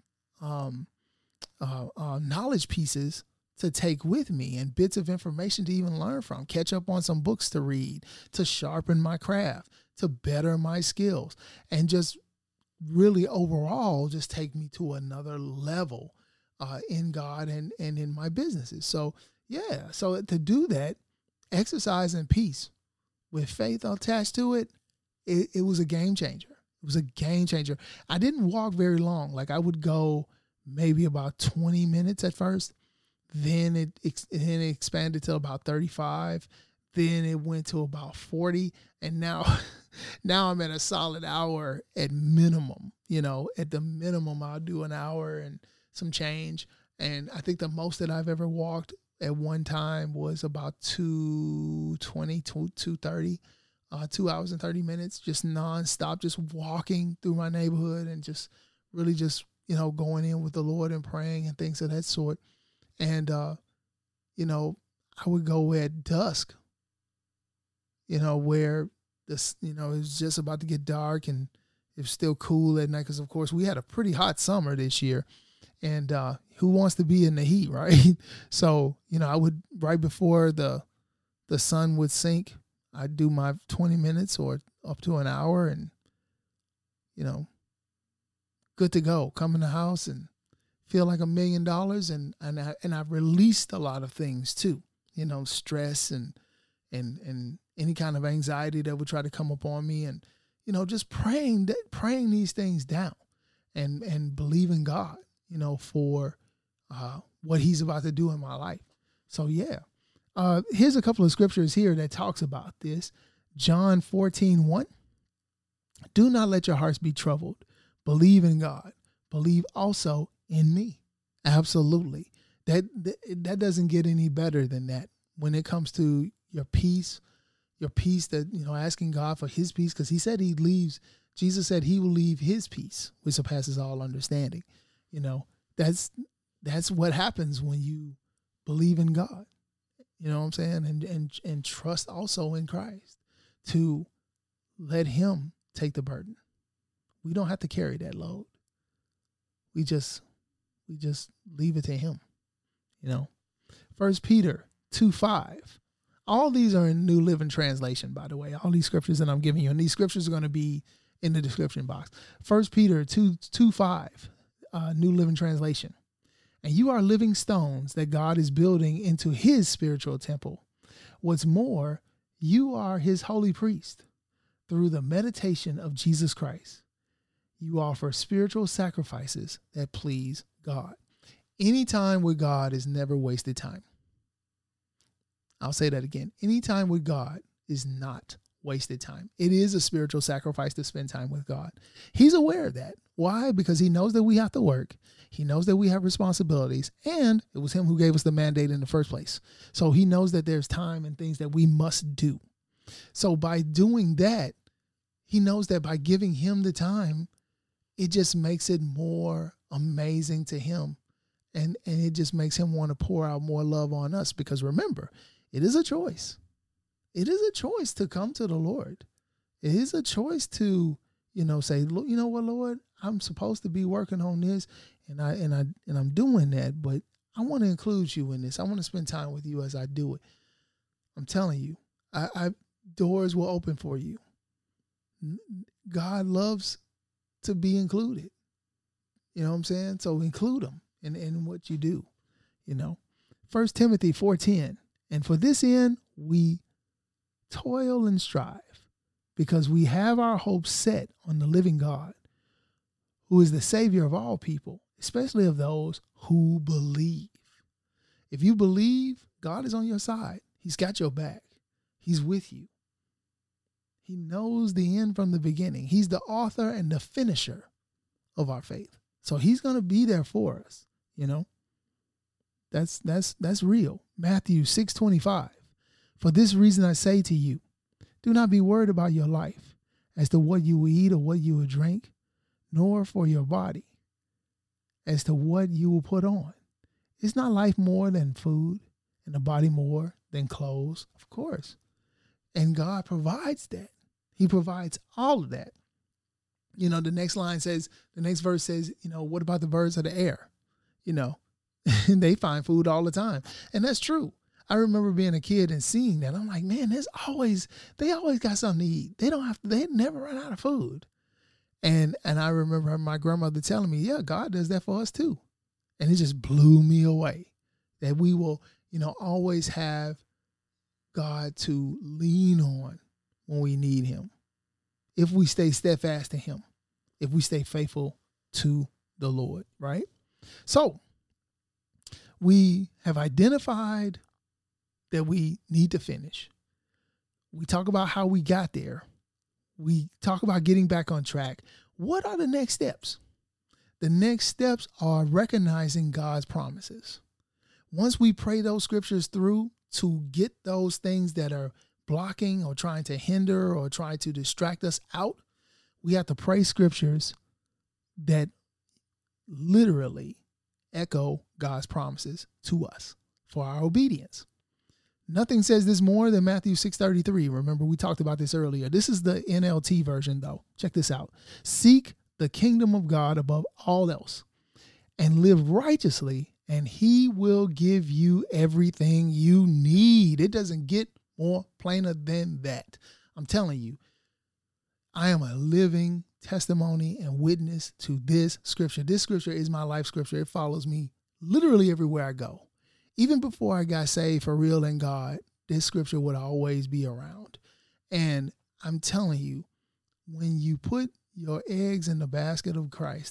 knowledge pieces to take with me and bits of information to even learn from, catch up on some books to read, to sharpen my craft, to better my skills, and just really overall just take me to another level in God and in my businesses. So, yeah, so to do that, exercise and peace with faith attached to it, it was a game changer. It was a game changer. I didn't walk very long. Like I would go maybe about 20 minutes at first. Then it expanded to about 35. Then it went to about 40. And now I'm at a solid hour at minimum. At the minimum, I'll do an hour and some change. And I think the most that I've ever walked at one time was about 2:20, 2:30, 2 hours and 30 minutes, just nonstop, just walking through my neighborhood and just really just, going in with the Lord and praying and things of that sort. And, I would go at dusk, where this, it was just about to get dark and it was still cool at night. Cause of course we had a pretty hot summer this year, and, who wants to be in the heat, right? So, I would, right before the sun would sink, I'd do my 20 minutes or up to an hour and, good to go. Come in the house and feel like $1 million. And I've released a lot of things too, stress and any kind of anxiety that would try to come upon me, and, just praying these things down and believing God, for what he's about to do in my life. So, yeah. Here's a couple of scriptures here that talks about this. John 14:1. Do not let your hearts be troubled. Believe in God. Believe also in me. Absolutely. That doesn't get any better than that when it comes to your peace that, asking God for his peace, because he said Jesus said he will leave his peace, which surpasses all understanding. That's what happens when you believe in God. You know what I'm saying? And trust also in Christ to let him take the burden. We don't have to carry that load. We just leave it to him. 1 Peter 2:5. All these are in New Living Translation, by the way. All these scriptures that I'm giving you, and these scriptures are going to be in the description box. 1 Peter 2:5, New Living Translation. And you are living stones that God is building into his spiritual temple. What's more, You are his holy priest. Through the meditation of Jesus Christ, you offer spiritual sacrifices that please God. Any time with God is never wasted time. I'll say that again. Any time with God is not wasted time. It is a spiritual sacrifice to spend time with God. He's aware of that. Why? Because he knows that we have to work. He knows that we have responsibilities, and it was him who gave us the mandate in the first place. So he knows that there's time and things that we must do. So by doing that, he knows that by giving him the time, it just makes it more amazing to him. And it just makes him want to pour out more love on us, because remember, it is a choice. It is a choice to come to the Lord. It is a choice to, say, you know what, Lord, I'm supposed to be working on this, and I'm doing that, but I want to include you in this. I want to spend time with you as I do it. I'm telling you, doors will open for you. God loves to be included. You know what I'm saying? So include him in what you do. 1 Timothy 4:10. And for this end, we toil and strive, because we have our hopes set on the living God, who is the Savior of all people, especially of those who believe. If you believe, God is on your side. He's got your back. He's with you. He knows the end from the beginning. He's the author and the finisher of our faith. So he's going to be there for us. That's real. Matthew 6:25. For this reason I say to you, do not be worried about your life as to what you will eat or what you will drink, nor for your body as to what you will put on. Is not life more than food, and the body more than clothes? Of course. And God provides that. He provides all of that. The next verse says, what about the birds of the air? They find food all the time. And that's true. I remember being a kid and seeing that. I'm like, man, they always got something to eat. They never run out of food. And I remember my grandmother telling me, yeah, God does that for us too. And it just blew me away that we will, always have God to lean on when we need him. If we stay steadfast to him, if we stay faithful to the Lord, right? So we have identified that we need to finish. We talk about how we got there. We talk about getting back on track. What are the next steps? The next steps are recognizing God's promises. Once we pray those scriptures through to get those things that are blocking or trying to hinder or try to distract us out, we have to pray scriptures that literally echo God's promises to us for our obedience. Nothing says this more than Matthew 6:33. Remember, we talked about this earlier. This is the NLT version, though. Check this out. Seek the kingdom of God above all else and live righteously, and he will give you everything you need. It doesn't get more plainer than that. I'm telling you, I am a living testimony and witness to this scripture. This scripture is my life scripture. It follows me literally everywhere I go. Even before I got saved for real in God, this scripture would always be around. And I'm telling you, when you put your eggs in the basket of Christ,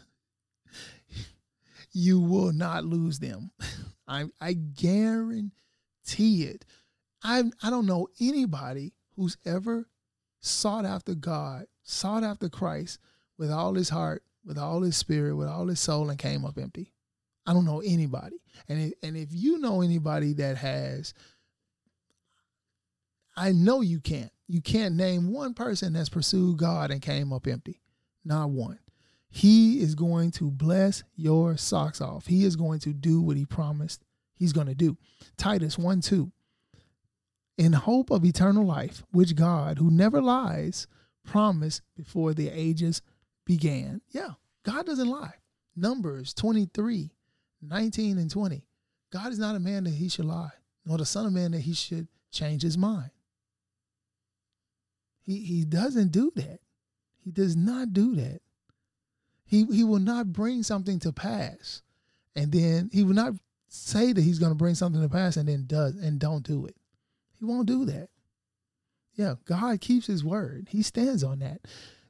you will not lose them. I guarantee it. I don't know anybody who's ever sought after God, sought after Christ with all his heart, with all his spirit, with all his soul, and came up empty. I don't know anybody. And if you know anybody that has, I know you can't. You can't name one person that's pursued God and came up empty. Not one. He is going to bless your socks off. He is going to do what he promised he's going to do. Titus 1:2. In hope of eternal life, which God, who never lies, promised before the ages began. Yeah, God doesn't lie. Numbers 23:19 and 20. God is not a man that he should lie, nor the son of man that he should change his mind. He doesn't do that. He does not do that. He will not bring something to pass, and then he will not say that he's going to bring something to pass and then does and don't do it. He won't do that. Yeah, God keeps his word. He stands on that.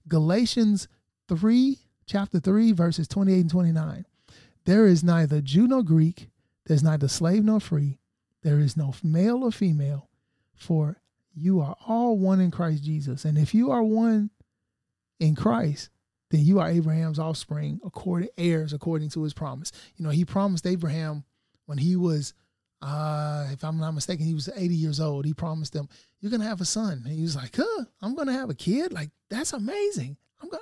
Chapter 3, verses 28 and 29. There is neither Jew nor Greek. There's neither slave nor free. There is no male or female, for you are all one in Christ Jesus. And if you are one in Christ, then you are Abraham's offspring, heirs according to his promise. You know, he promised Abraham when he was, if I'm not mistaken, he was 80 years old. He promised him, you're going to have a son. And he was like, I'm going to have a kid? Like, that's amazing.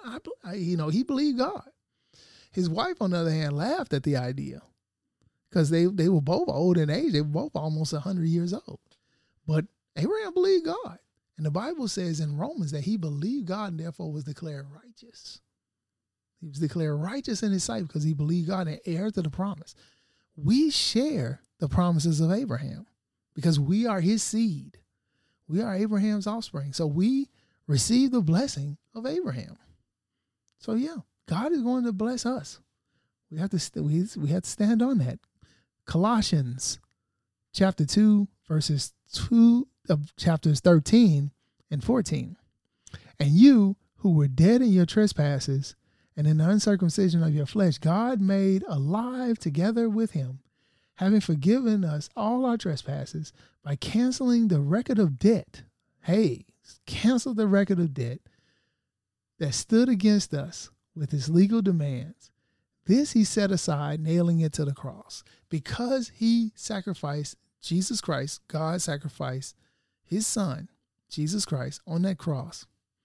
He believed God. His wife, on the other hand, laughed at the idea because they were both old in age. They were both almost 100 years old. But Abraham believed God. And the Bible says in Romans that he believed God and therefore was declared righteous. He was declared righteous in his sight because he believed God and heir to the promise. We share the promises of Abraham because we are his seed. We are Abraham's offspring. So we receive the blessing of Abraham. So yeah, God is going to bless us. We have to stand on that. Colossians chapter 2, verses 2 of chapters 13 and 14. And you who were dead in your trespasses and in the uncircumcision of your flesh, God made alive together with him, having forgiven us all our trespasses by canceling the record of debt. Hey, cancel the record of debt that stood against us with its legal demands. This he set aside, nailing it to the cross. Because he sacrificed Jesus Christ, God sacrificed his son, Jesus Christ, on that cross.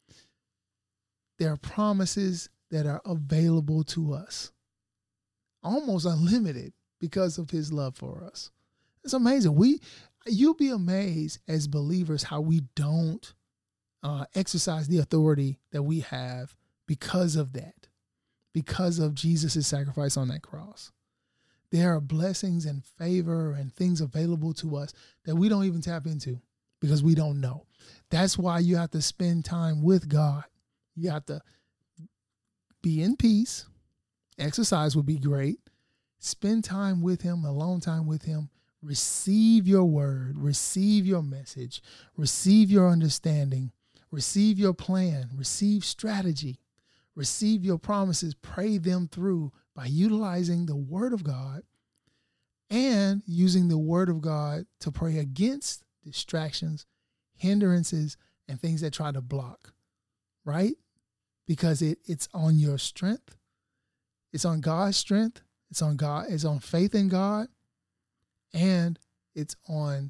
There are promises that are available to us, almost unlimited because of his love for us. It's amazing. You'll be amazed as believers how we don't exercise the authority that we have because of that, because of Jesus' sacrifice on that cross. There are blessings and favor and things available to us that we don't even tap into because we don't know. That's why you have to spend time with God. You have to be in peace. Exercise would be great. Spend time with him, alone time with him. Receive your word. Receive your message. Receive your understanding. Receive your plan. Receive strategy. Receive your promises. Pray them through by utilizing the word of God and using the word of God to pray against distractions, hindrances, and things that try to block, right? Because it's on your strength. It's on God's strength. It's on God. It's on faith in God. And it's on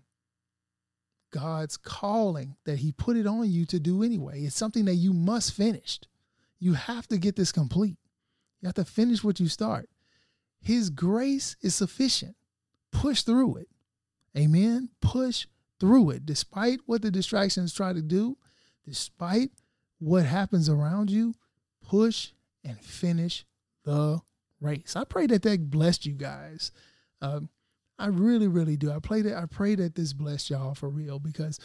God's calling that he put it on you to do anyway. It's something that you must finish. You have to get this complete. You have to finish what you start. His grace is sufficient. Push through it. Amen. Push through it. Despite what the distractions try to do, despite what happens around you, push and finish the race. I pray that blessed you guys. I really, really do. I pray that this blessed y'all for real because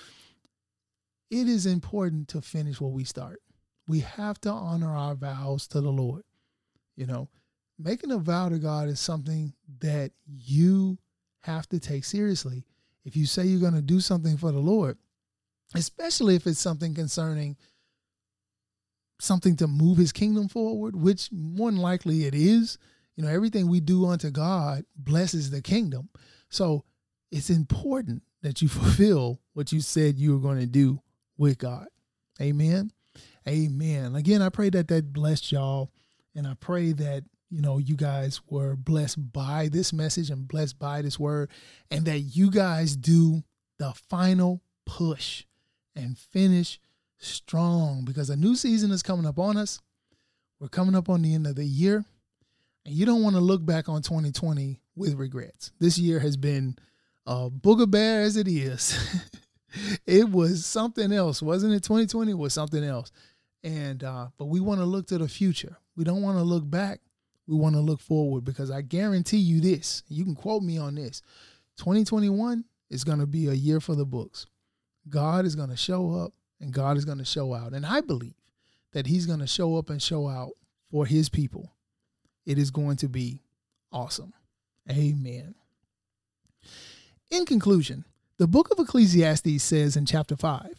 it is important to finish what we start. We have to honor our vows to the Lord. You know, making a vow to God is something that you have to take seriously. If you say you're going to do something for the Lord, especially if it's something concerning something to move his kingdom forward, which more than likely it is. You know, everything we do unto God blesses the kingdom. So it's important that you fulfill what you said you were going to do with God. Amen. Amen. Again, I pray that blessed y'all. And I pray that, you know, you guys were blessed by this message and blessed by this word, and that you guys do the final push and finish strong, because a new season is coming up on us. We're coming up on the end of the year, and you don't want to look back on 2020 with regrets. This year has been a booger bear as it is. It was something else, wasn't it? 2020 was something else. And but we want to look to the future. We don't want to look back. We want to look forward, because I guarantee you this, you can quote me on this, 2021 is going to be a year for the books. God is going to show up and God is going to show out. And I believe that he's going to show up and show out for his people. It is going to be awesome. Amen. In conclusion, the book of Ecclesiastes says in chapter 5,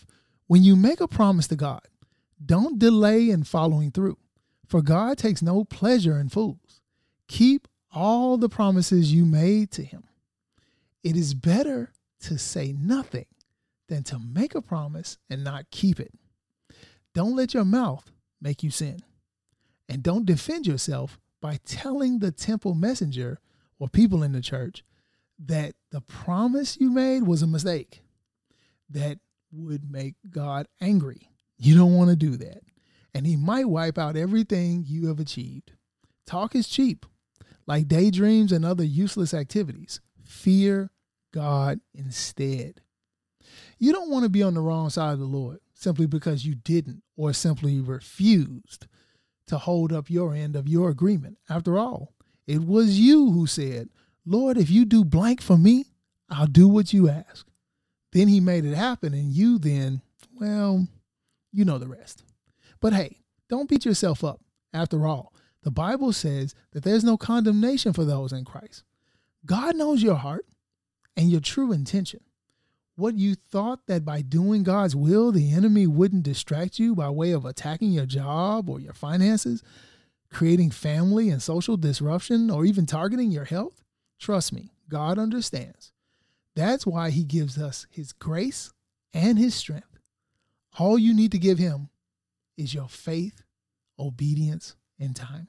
When you make a promise to God, don't delay in following through, for God takes no pleasure in fools. Keep all the promises you made to him. It is better to say nothing than to make a promise and not keep it. Don't let your mouth make you sin. And don't defend yourself by telling the temple messenger or people in the church that the promise you made was a mistake that would make God angry. You don't want to do that. And he might wipe out everything you have achieved. Talk is cheap. Like daydreams and other useless activities, fear God instead. You don't want to be on the wrong side of the Lord simply because you didn't or simply refused to hold up your end of your agreement. After all, it was you who said, Lord, if you do blank for me, I'll do what you ask. Then he made it happen, and you then, well, you know the rest. But hey, don't beat yourself up. After all, the Bible says that there's no condemnation for those in Christ. God knows your heart and your true intention. What you thought that by doing God's will, the enemy wouldn't distract you by way of attacking your job or your finances, creating family and social disruption, or even targeting your health? Trust me, God understands. That's why he gives us his grace and his strength. All you need to give him is your faith, obedience, and time.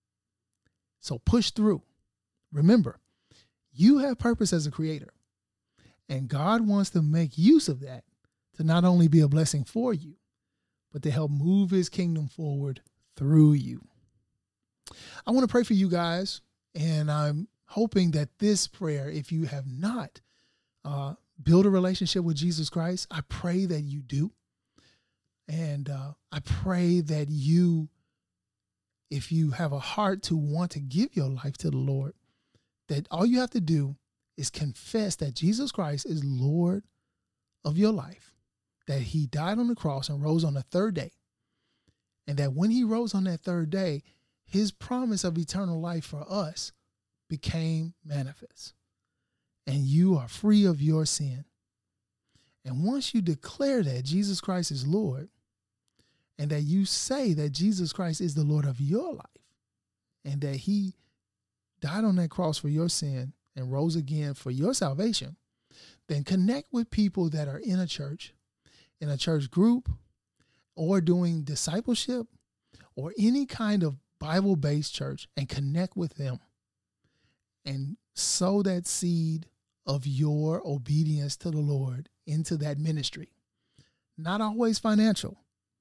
So push through. Remember, you have purpose as a creator, and God wants to make use of that to not only be a blessing for you, but to help move his kingdom forward through you. I want to pray for you guys, and I'm hoping that this prayer, if you have not built a relationship with Jesus Christ, I pray that you do. And I pray that you, if you have a heart to want to give your life to the Lord, that all you have to do is confess that Jesus Christ is Lord of your life, that he died on the cross and rose on the third day, and that when he rose on that third day, his promise of eternal life for us became manifest, and you are free of your sin. And once you declare that Jesus Christ is Lord, and that you say that Jesus Christ is the Lord of your life, and that he died on that cross for your sin and rose again for your salvation, then connect with people that are in a church group, or doing discipleship, or any kind of Bible-based church, and connect with them and sow that seed of your obedience to the Lord into that ministry. Not always financial.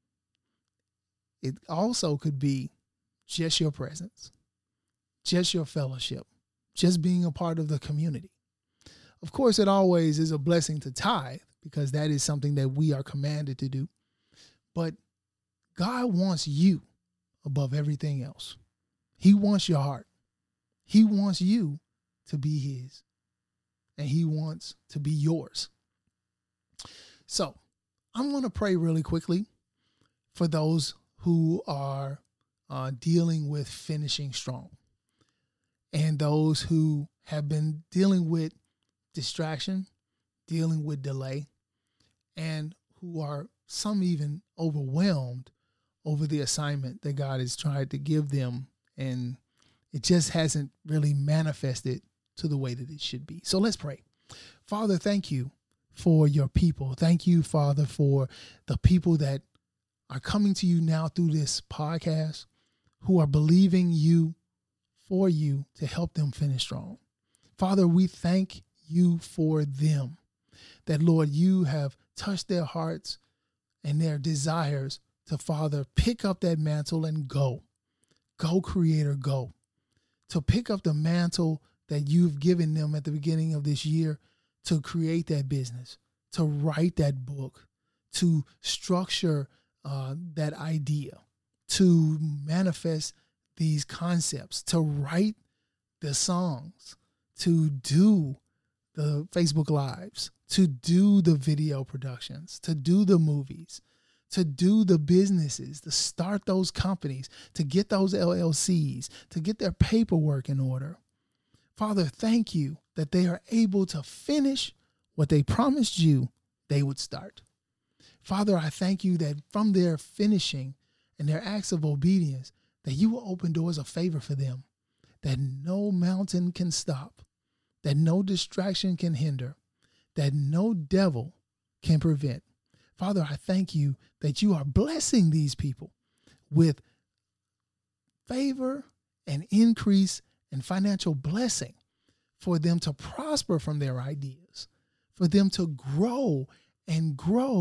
It also could be just your presence, just your fellowship, just being a part of the community. Of course, it always is a blessing to tithe, because that is something that we are commanded to do. But God wants you above everything else. He wants your heart. He wants you to be his, and he wants to be yours. So I'm going to pray really quickly for those who are dealing with finishing strong, and those who have been dealing with distraction, dealing with delay, and who are some even overwhelmed over the assignment that God has tried to give them, and it just hasn't really manifested to the way that it should be. So let's pray. Father, thank you for your people. Thank you, Father, for the people that are coming to you now through this podcast, who are believing you for you to help them finish strong. Father, we thank you for them, that, Lord, you have touched their hearts and their desires to, Father, pick up that mantle and go. Go, Creator, go. To pick up the mantle that you've given them at the beginning of this year, to create that business, to write that book, to structure that idea, to manifest these concepts, to write the songs, to do the Facebook Lives, to do the video productions, to do the movies, to do the businesses, to start those companies, to get those LLCs, to get their paperwork in order. Father, thank you that they are able to finish what they promised you they would start. Father, I thank you that from their finishing and their acts of obedience, that you will open doors of favor for them, that no mountain can stop, that no distraction can hinder, that no devil can prevent. Father, I thank you that you are blessing these people with favor and increase and financial blessing for them to prosper from their ideas, for them to grow and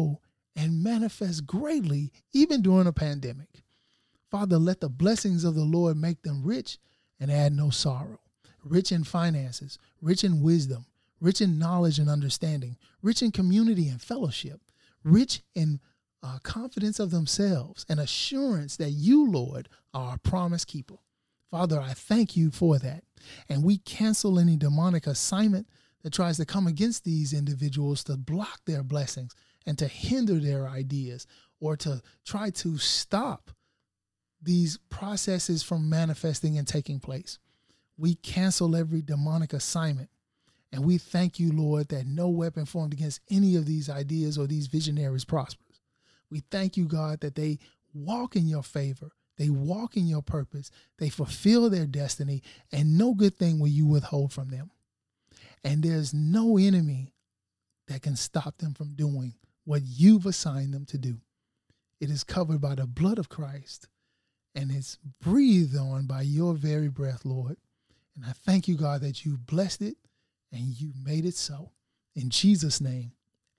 manifest greatly, even during a pandemic. Father, let the blessings of the Lord make them rich and add no sorrow, rich in finances, rich in wisdom, rich in knowledge and understanding, rich in community and fellowship, rich in confidence of themselves and assurance that you, Lord, are a promise keeper. Father, I thank you for that. And we cancel any demonic assignment that tries to come against these individuals to block their blessings and to hinder their ideas or to try to stop these processes from manifesting and taking place. We cancel every demonic assignment. And we thank you, Lord, that no weapon formed against any of these ideas or these visionaries prospers. We thank you, God, that they walk in your favor. They walk in your purpose. They fulfill their destiny, and no good thing will you withhold from them. And there's no enemy that can stop them from doing what you've assigned them to do. It is covered by the blood of Christ, and it's breathed on by your very breath, Lord. And I thank you, God, that you blessed it and you made it so. In Jesus' name,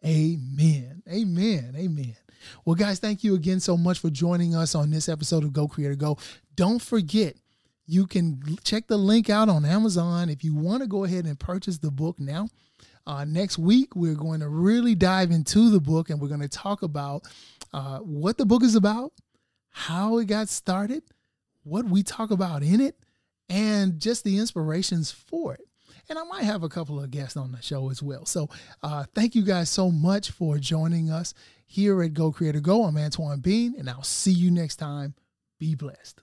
amen. Amen. Amen. Well, guys, thank you again so much for joining us on this episode of Go Creator Go. Don't forget, you can check the link out on Amazon if you want to go ahead and purchase the book now. Next week, we're going to really dive into the book, and we're going to talk about what the book is about, how it got started, what we talk about in it, and just the inspirations for it. And I might have a couple of guests on the show as well. So thank you guys so much for joining us here at Go Creator Go. I'm Antoine Bean, and I'll see you next time. Be blessed.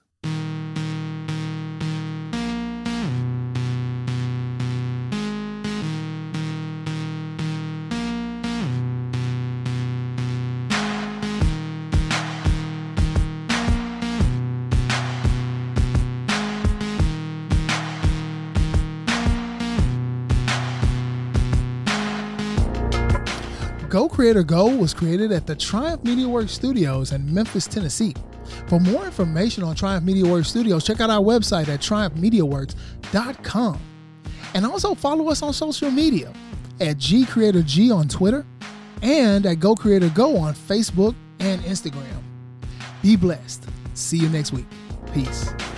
Go Creator Go was created at the Triumph MediaWorks Studios in Memphis, Tennessee. For more information on Triumph MediaWorks Studios, check out our website at triumphmediaworks.com. And also follow us on social media at GCreatorG on Twitter and at Go Creator Go on Facebook and Instagram. Be blessed. See you next week. Peace.